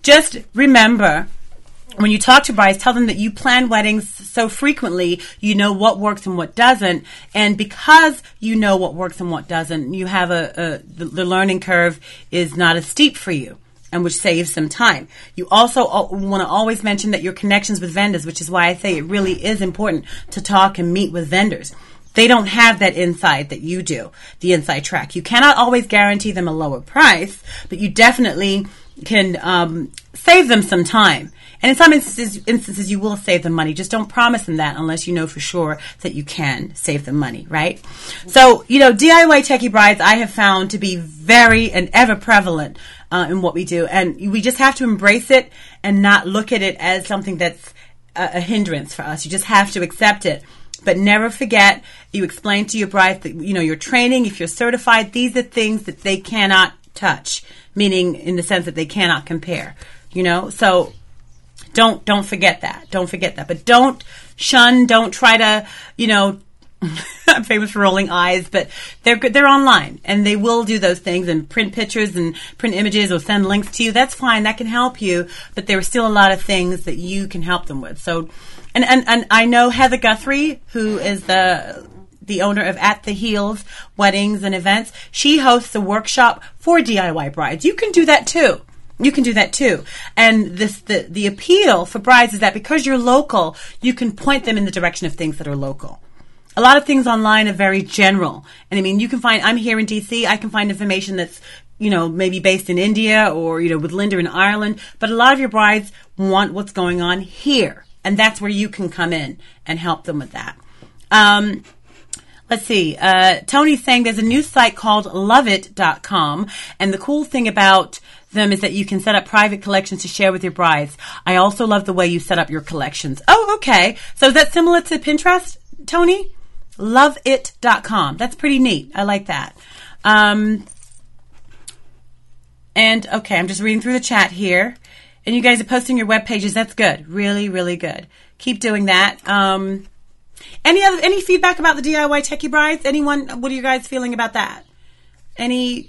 [SPEAKER 1] just remember, when you talk to brides, tell them that you plan weddings so frequently, you know what works and what doesn't. And because you know what works and what doesn't, you have a, a the, the learning curve is not as steep for you, and which saves some time. You also want to always mention that your connections with vendors, which is why I say it really is important to talk and meet with vendors. They don't have that inside that you do, the inside track. You cannot always guarantee them a lower price, but you definitely can um, save them some time. And in some instances, instances, you will save them money. Just don't promise them that unless you know for sure that you can save them money, right? So, you know, D I Y Techie Brides I have found to be very and ever prevalent uh, in what we do. And we just have to embrace it and not look at it as something that's a, a hindrance for us. You just have to accept it. But never forget, you explain to your brides that, you know, your training, if you're certified, these are things that they cannot touch, meaning in the sense that they cannot compare, you know? So don't don't forget that. Don't forget that. But don't shun, don't try to, you know, I'm famous for rolling eyes, but they're they're online, and they will do those things and print pictures and print images or send links to you. That's fine. That can help you, but there are still a lot of things that you can help them with. So, and and, and I know Heather Guthrie, who is the the owner of At the Heels Weddings and Events. She hosts a workshop for D I Y brides. You can do that too. You can do that too. And this, the, the appeal for brides is that because you're local, you can point them in the direction of things that are local. A lot of things online are very general. And I mean, you can find, I'm here in D C, I can find information that's, you know, maybe based in India or, you know, with Linda in Ireland. But a lot of your brides want what's going on here. And that's where you can come in and help them with that. Um, let's see. Uh, Tony's saying there's a new site called love it dot com. And the cool thing about them is that you can set up private collections to share with your brides. I also love the way you set up your collections. Oh, okay. So is that similar to Pinterest, Tony? love it dot com. That's pretty neat. I like that. Um, and okay, I'm just reading through the chat here. And you guys are posting your web pages. That's good. Really, really good. Keep doing that. Um, any other, any feedback about the D I Y Techie Brides? Anyone, what are you guys feeling about that? Any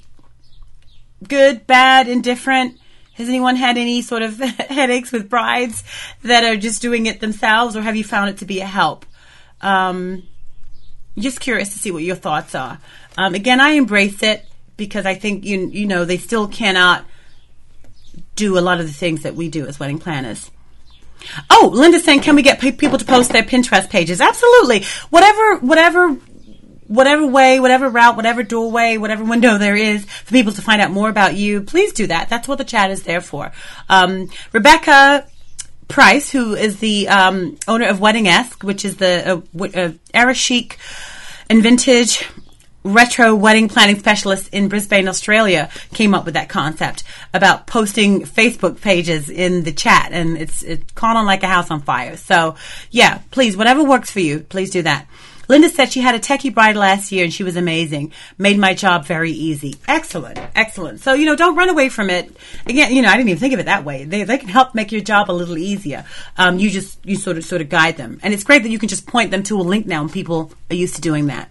[SPEAKER 1] good, bad, indifferent? Has anyone had any sort of headaches with brides that are just doing it themselves, or have you found it to be a help? Um, just curious to see what your thoughts are. Um, again, I embrace it because I think, you you know, they still cannot do a lot of the things that we do as wedding planners. Oh, Linda's saying, can we get people to post their Pinterest pages? Absolutely. Whatever, whatever, whatever way, whatever route, whatever doorway, whatever window there is for people to find out more about you, please do that. That's what the chat is there for. Um, Rebecca Price, who is the um, owner of Wedding-esque, which is the uh, uh, era chic and vintage retro wedding planning specialist in Brisbane, Australia, came up with that concept about posting Facebook pages in the chat, and it's it's caught on like a house on fire. So, yeah, please, whatever works for you, please do that. Linda said she had a techie bride last year and she was amazing. Made my job very easy. Excellent. Excellent. So, you know, don't run away from it. Again, you know, I didn't even think of it that way. They they can help make your job a little easier. Um, you just, you sort of, sort of guide them. And it's great that you can just point them to a link now, and people are used to doing that.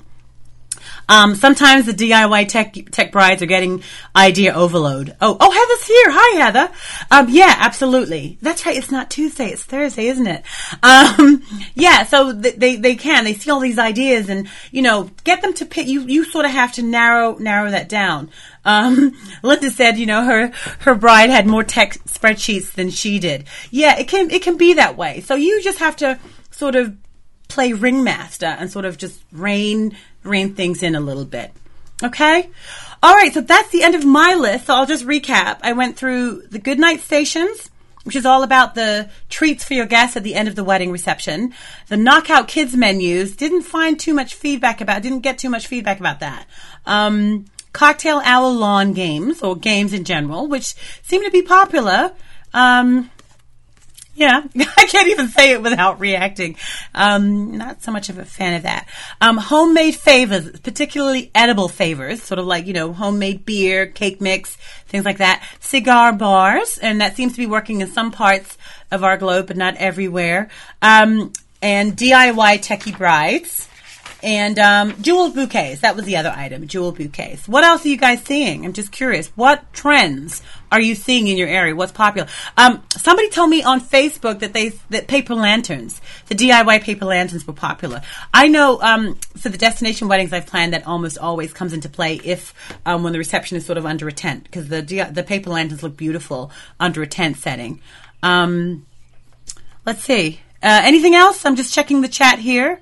[SPEAKER 1] Um, sometimes the D I Y tech tech brides are getting idea overload. Oh, oh, Heather's here. Hi, Heather. Um, yeah, absolutely. That's right. It's not Tuesday. It's Thursday, isn't it? Um, yeah. So th- they they can. They see all these ideas, and you know, get them to pick. You you sort of have to narrow narrow that down. Um, Linda said, you know, her her bride had more tech spreadsheets than she did. Yeah, it can it can be that way. So you just have to sort of play ringmaster and sort of just rein rein things in a little bit. Okay? All right, so that's the end of my list. So I'll just recap. I went through the goodnight stations, which is all about the treats for your guests at the end of the wedding reception. The knockout kids menus, didn't find too much feedback about, didn't get too much feedback about that. Um, cocktail hour lawn games, or games in general, which seem to be popular. Um... Yeah, I can't even say it without reacting. Um, not so much of a fan of that. Um, homemade favors, particularly edible favors, sort of like, you know, homemade beer, cake mix, things like that. Cigar bars, and that seems to be working in some parts of our globe, but not everywhere. Um, and D I Y techie brides. And um, jewel bouquets. That was the other item, jewel bouquets. What else are you guys seeing? I'm just curious. What trends are you seeing in your area? What's popular? Um, somebody told me on Facebook that they that paper lanterns, the D I Y paper lanterns were popular. I know um, for the destination weddings I've planned, that almost always comes into play if um, when the reception is sort of under a tent, because the the paper lanterns look beautiful under a tent setting. Um, let's see. Uh, anything else? I'm just checking the chat here.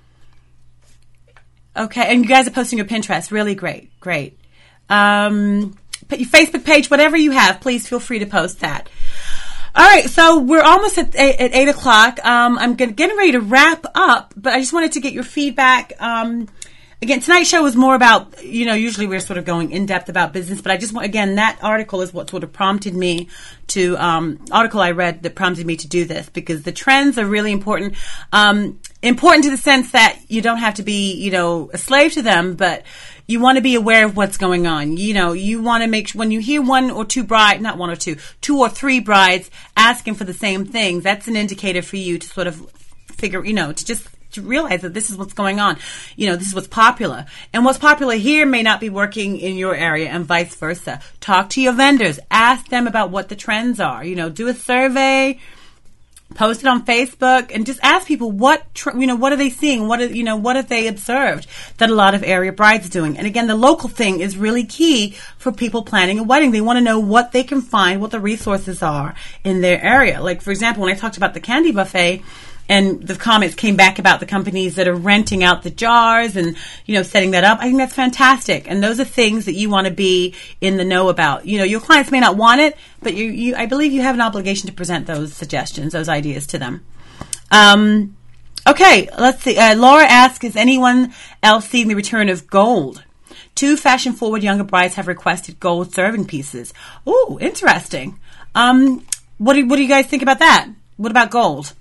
[SPEAKER 1] Okay, and you guys are posting your Pinterest. Really great, great. Um, put your Facebook page, whatever you have, please feel free to post that. All right, so we're almost at, at eight o'clock. Um, I'm get, getting ready to wrap up, but I just wanted to get your feedback. Um, again, tonight's show was more about, you know, usually we're sort of going in-depth about business, but I just want, again, that article is what sort of prompted me to, um, article I read that prompted me to do this, because the trends are really important. Um, important to the sense that you don't have to be, you know, a slave to them, but you want to be aware of what's going on. You know, you want to make sure when you hear one or two bride, not one or two, two or three brides asking for the same thing, that's an indicator for you to sort of figure, you know, to just to realize that this is what's going on. You know, this is what's popular. And what's popular here may not be working in your area, and vice versa. Talk to your vendors. Ask them about what the trends are. You know, do a survey, post it on Facebook, and just ask people what, tr- you know, what are they seeing? What are, you know, what have they observed that a lot of area brides are doing? And again, the local thing is really key for people planning a wedding. They want to know what they can find, what the resources are in their area. Like, for example, when I talked about the candy buffet, and the comments came back about the companies that are renting out the jars and, you know, setting that up. I think that's fantastic. And those are things that you want to be in the know about. You know, your clients may not want it, but you, you I believe you have an obligation to present those suggestions, those ideas to them. Um, okay, let's see. Uh, Laura asks, is anyone else seeing the return of gold? Two fashion-forward younger brides have requested gold serving pieces. Ooh, interesting. Um, what do, what do you guys think about that? What about gold?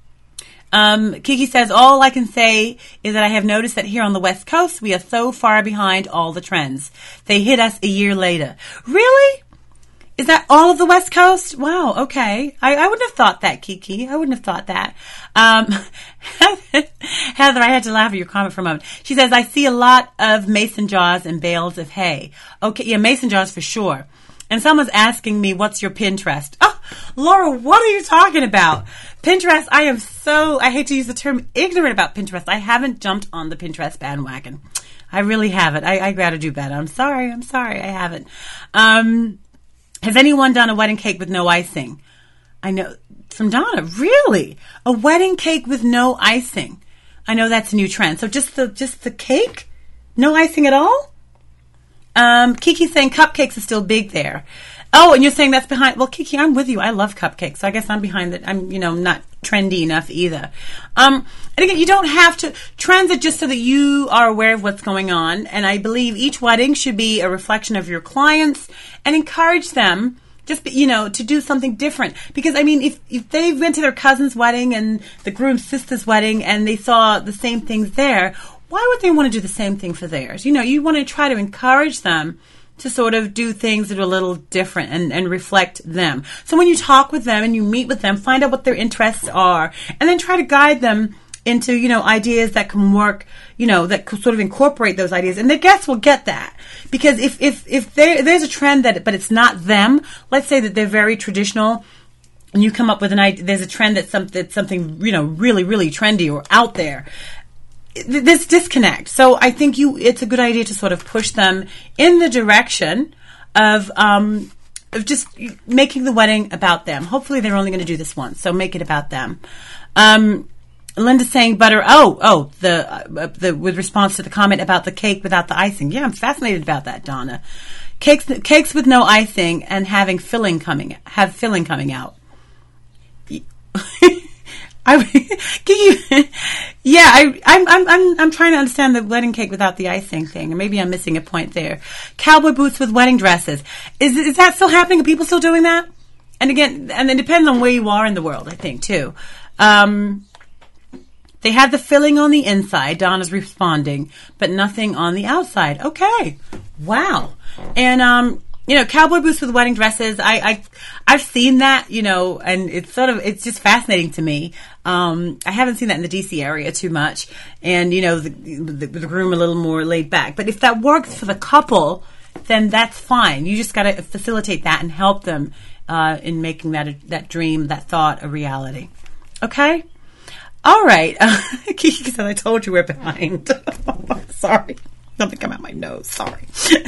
[SPEAKER 1] Um, Kiki says, all I can say is that I have noticed that here on the West Coast, we are so far behind all the trends. They hit us a year later. Really? Is that all of the West Coast? Wow, okay. I, I wouldn't have thought that, Kiki. I wouldn't have thought that. Um, Heather, I had to laugh at your comment for a moment. She says, I see a lot of mason jars and bales of hay. Okay, yeah, mason jars for sure. And someone's asking me, what's your Pinterest? Oh, Laura, what are you talking about? Pinterest, I am so, I hate to use the term ignorant about Pinterest. I haven't jumped on the Pinterest bandwagon. I really haven't. I, I got to do better. I'm sorry. I'm sorry. I haven't. Um, has anyone done a wedding cake with no icing? I know, from Donna, really? A wedding cake with no icing. I know that's a new trend. So just the, just the cake? No icing at all? Um, Kiki's saying cupcakes are still big there. Oh, and you're saying that's behind. Well, Kiki, I'm with you. I love cupcakes. So I guess I'm behind that. I'm, you know, not trendy enough either. Um, and again, you don't have to. Trends are just so that you are aware of what's going on. And I believe each wedding should be a reflection of your clients and encourage them just, you know, to do something different. Because, I mean, if, if they went to their cousin's wedding and the groom's sister's wedding and they saw the same things there, why would they want to do the same thing for theirs? You know, you want to try to encourage them to sort of do things that are a little different and, and reflect them. So when you talk with them and you meet with them, find out what their interests are and then try to guide them into, you know, ideas that can work, you know, that could sort of incorporate those ideas. And the guests will get that. Because if, if, if there, there's a trend that, but it's not them, let's say that they're very traditional, and you come up with an idea, there's a trend that's, some, that's something, you know, really, really trendy or out there. This disconnect. So I think you, it's a good idea to sort of push them in the direction of, um, of just making the wedding about them. Hopefully they're only going to do this once, so make it about them. Um, Linda's saying butter. Oh, oh, the, uh, the, with response to the comment about the cake without the icing. Yeah, I'm fascinated about that, Donna. Cakes, cakes with no icing and having filling coming, have filling coming out. I, Kiki, yeah, I, I'm, I'm, I'm, I'm trying to understand the wedding cake without the icing thing, and maybe I'm missing a point there. Cowboy boots with wedding dresses. Is, is that still happening? Are people still doing that? And again, and it depends on where you are in the world, I think, too. Um, they had the filling on the inside, Donna's responding, but nothing on the outside. Okay. Wow. And, um, you know, cowboy boots with wedding dresses. I, I, I've seen that, you know, and it's sort of, it's just fascinating to me. Um, I haven't seen that in the D C area too much. And, you know, the, the, the groom a little more laid back. But if that works for the couple, then that's fine. You just got to facilitate that and help them uh, in making that, a, that dream, that thought a reality. Okay? All right. Kiki said, I told you we're behind. Sorry. Something come out my nose. Sorry.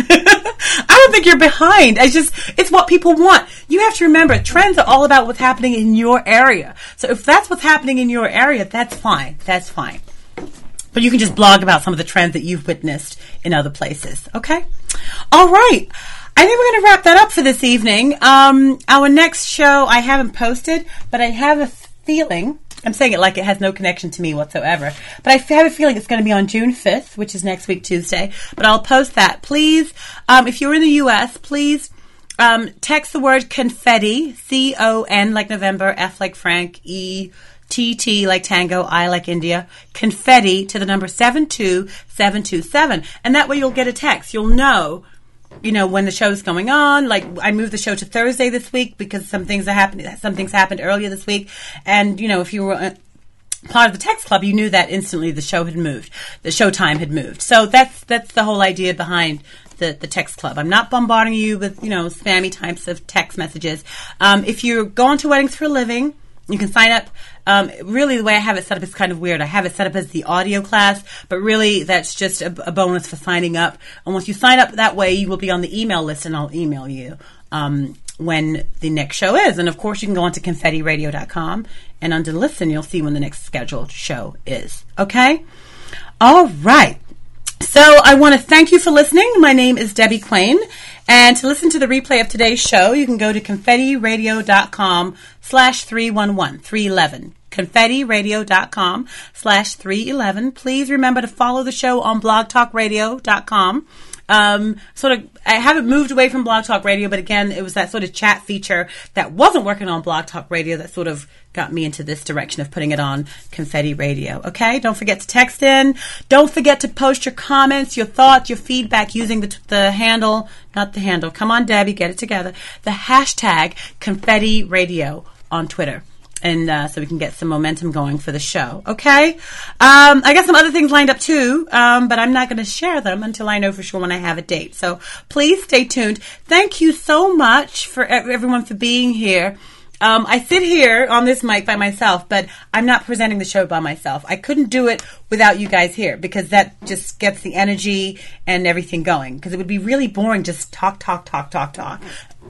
[SPEAKER 1] I don't think you're behind. I just, it's what people want. You have to remember, trends are all about what's happening in your area. So if that's what's happening in your area, that's fine. That's fine. But you can just blog about some of the trends that you've witnessed in other places. Okay? All right. I think we're going to wrap that up for this evening. Um, our next show I haven't posted, but I have a feeling, I'm saying it like it has no connection to me whatsoever, but I have a feeling it's going to be on June fifth, which is next week, Tuesday. But I'll post that. Please, um, if you're in the U S, please um, text the word confetti, C O N like November, F like Frank, E T T like Tango, I like India, confetti to the number seven two seven two seven. And that way you'll get a text. You'll know, you know, when the show's going on. Like, I moved the show to Thursday this week because some things are happening. Some things happened earlier this week. And, you know, if you were uh, part of the text club, you knew that instantly the show had moved. The show time had moved. So that's that's the whole idea behind the, the text club. I'm not bombarding you with, you know, spammy types of text messages. Um, if you're going to Weddings for a Living, you can sign up. Um, really, the way I have it set up is kind of weird. I have it set up as the audio class, but really that's just a, a bonus for signing up. And once you sign up that way, you will be on the email list, and I'll email you um, when the next show is. And, of course, you can go on to confetti radio dot com, and under Listen, you'll see when the next scheduled show is. Okay? All right. So I want to thank you for listening. My name is Debbie Quain. And to listen to the replay of today's show, you can go to confetti radio dot com slash three one one, three eleven. confetti radio dot com slash three eleven. Please remember to follow the show on blog talk radio dot com. Um, sort of, I haven't moved away from Blog Talk Radio, but again, it was that sort of chat feature that wasn't working on Blog Talk Radio that sort of got me into this direction of putting it on Confetti Radio. Okay? Don't forget to text in. Don't forget to post your comments, your thoughts, your feedback using the, the handle, not the handle. Come on, Debbie, get it together. The hashtag Confetti Radio on Twitter. And uh, so we can get some momentum going for the show. Okay? Um, I got some other things lined up too, um, but I'm not going to share them until I know for sure when I have a date. So please stay tuned. Thank you so much for everyone for being here. Um, I sit here on this mic by myself, but I'm not presenting the show by myself. I couldn't do it without you guys here because that just gets the energy and everything going. Because it would be really boring just talk, talk, talk, talk, talk.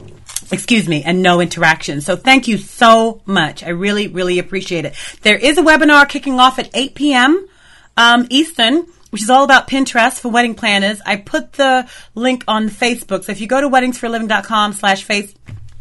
[SPEAKER 1] Excuse me, and no interaction. So thank you so much. I really, really appreciate it. There is a webinar kicking off at eight p.m. Um, Eastern, which is all about Pinterest for wedding planners. I put the link on Facebook. So if you go to weddings for a living dot com slash face,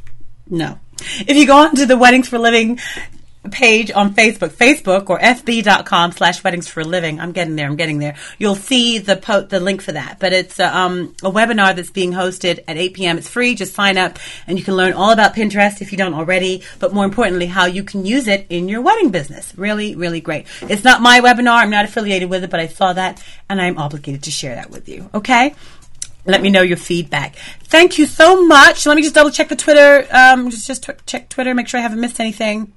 [SPEAKER 1] no. If you go onto the Weddings for a Living page on Facebook, Facebook or F B dot com slash weddings for a living. I'm getting there. I'm getting there. You'll see the po- the link for that. But it's a, um, a webinar that's being hosted at eight p.m. It's free. Just sign up and you can learn all about Pinterest if you don't already. But more importantly, how you can use it in your wedding business. Really, really great. It's not my webinar. I'm not affiliated with it, but I saw that and I'm obligated to share that with you. Okay? Let me know your feedback. Thank you so much. Let me just double check the Twitter. Um, just just t- check Twitter. Make sure I haven't missed anything.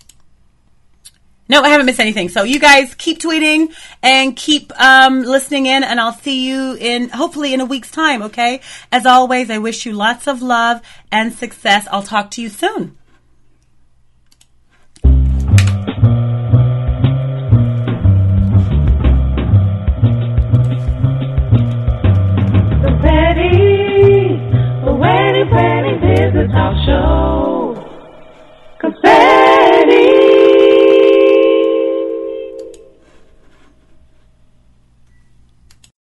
[SPEAKER 1] No, I haven't missed anything. So you guys keep tweeting and keep um, listening in, and I'll see you in hopefully in a week's time. Okay. As always, I wish you lots of love and success. I'll talk to you soon.
[SPEAKER 2] The Wedding Planning Business Talk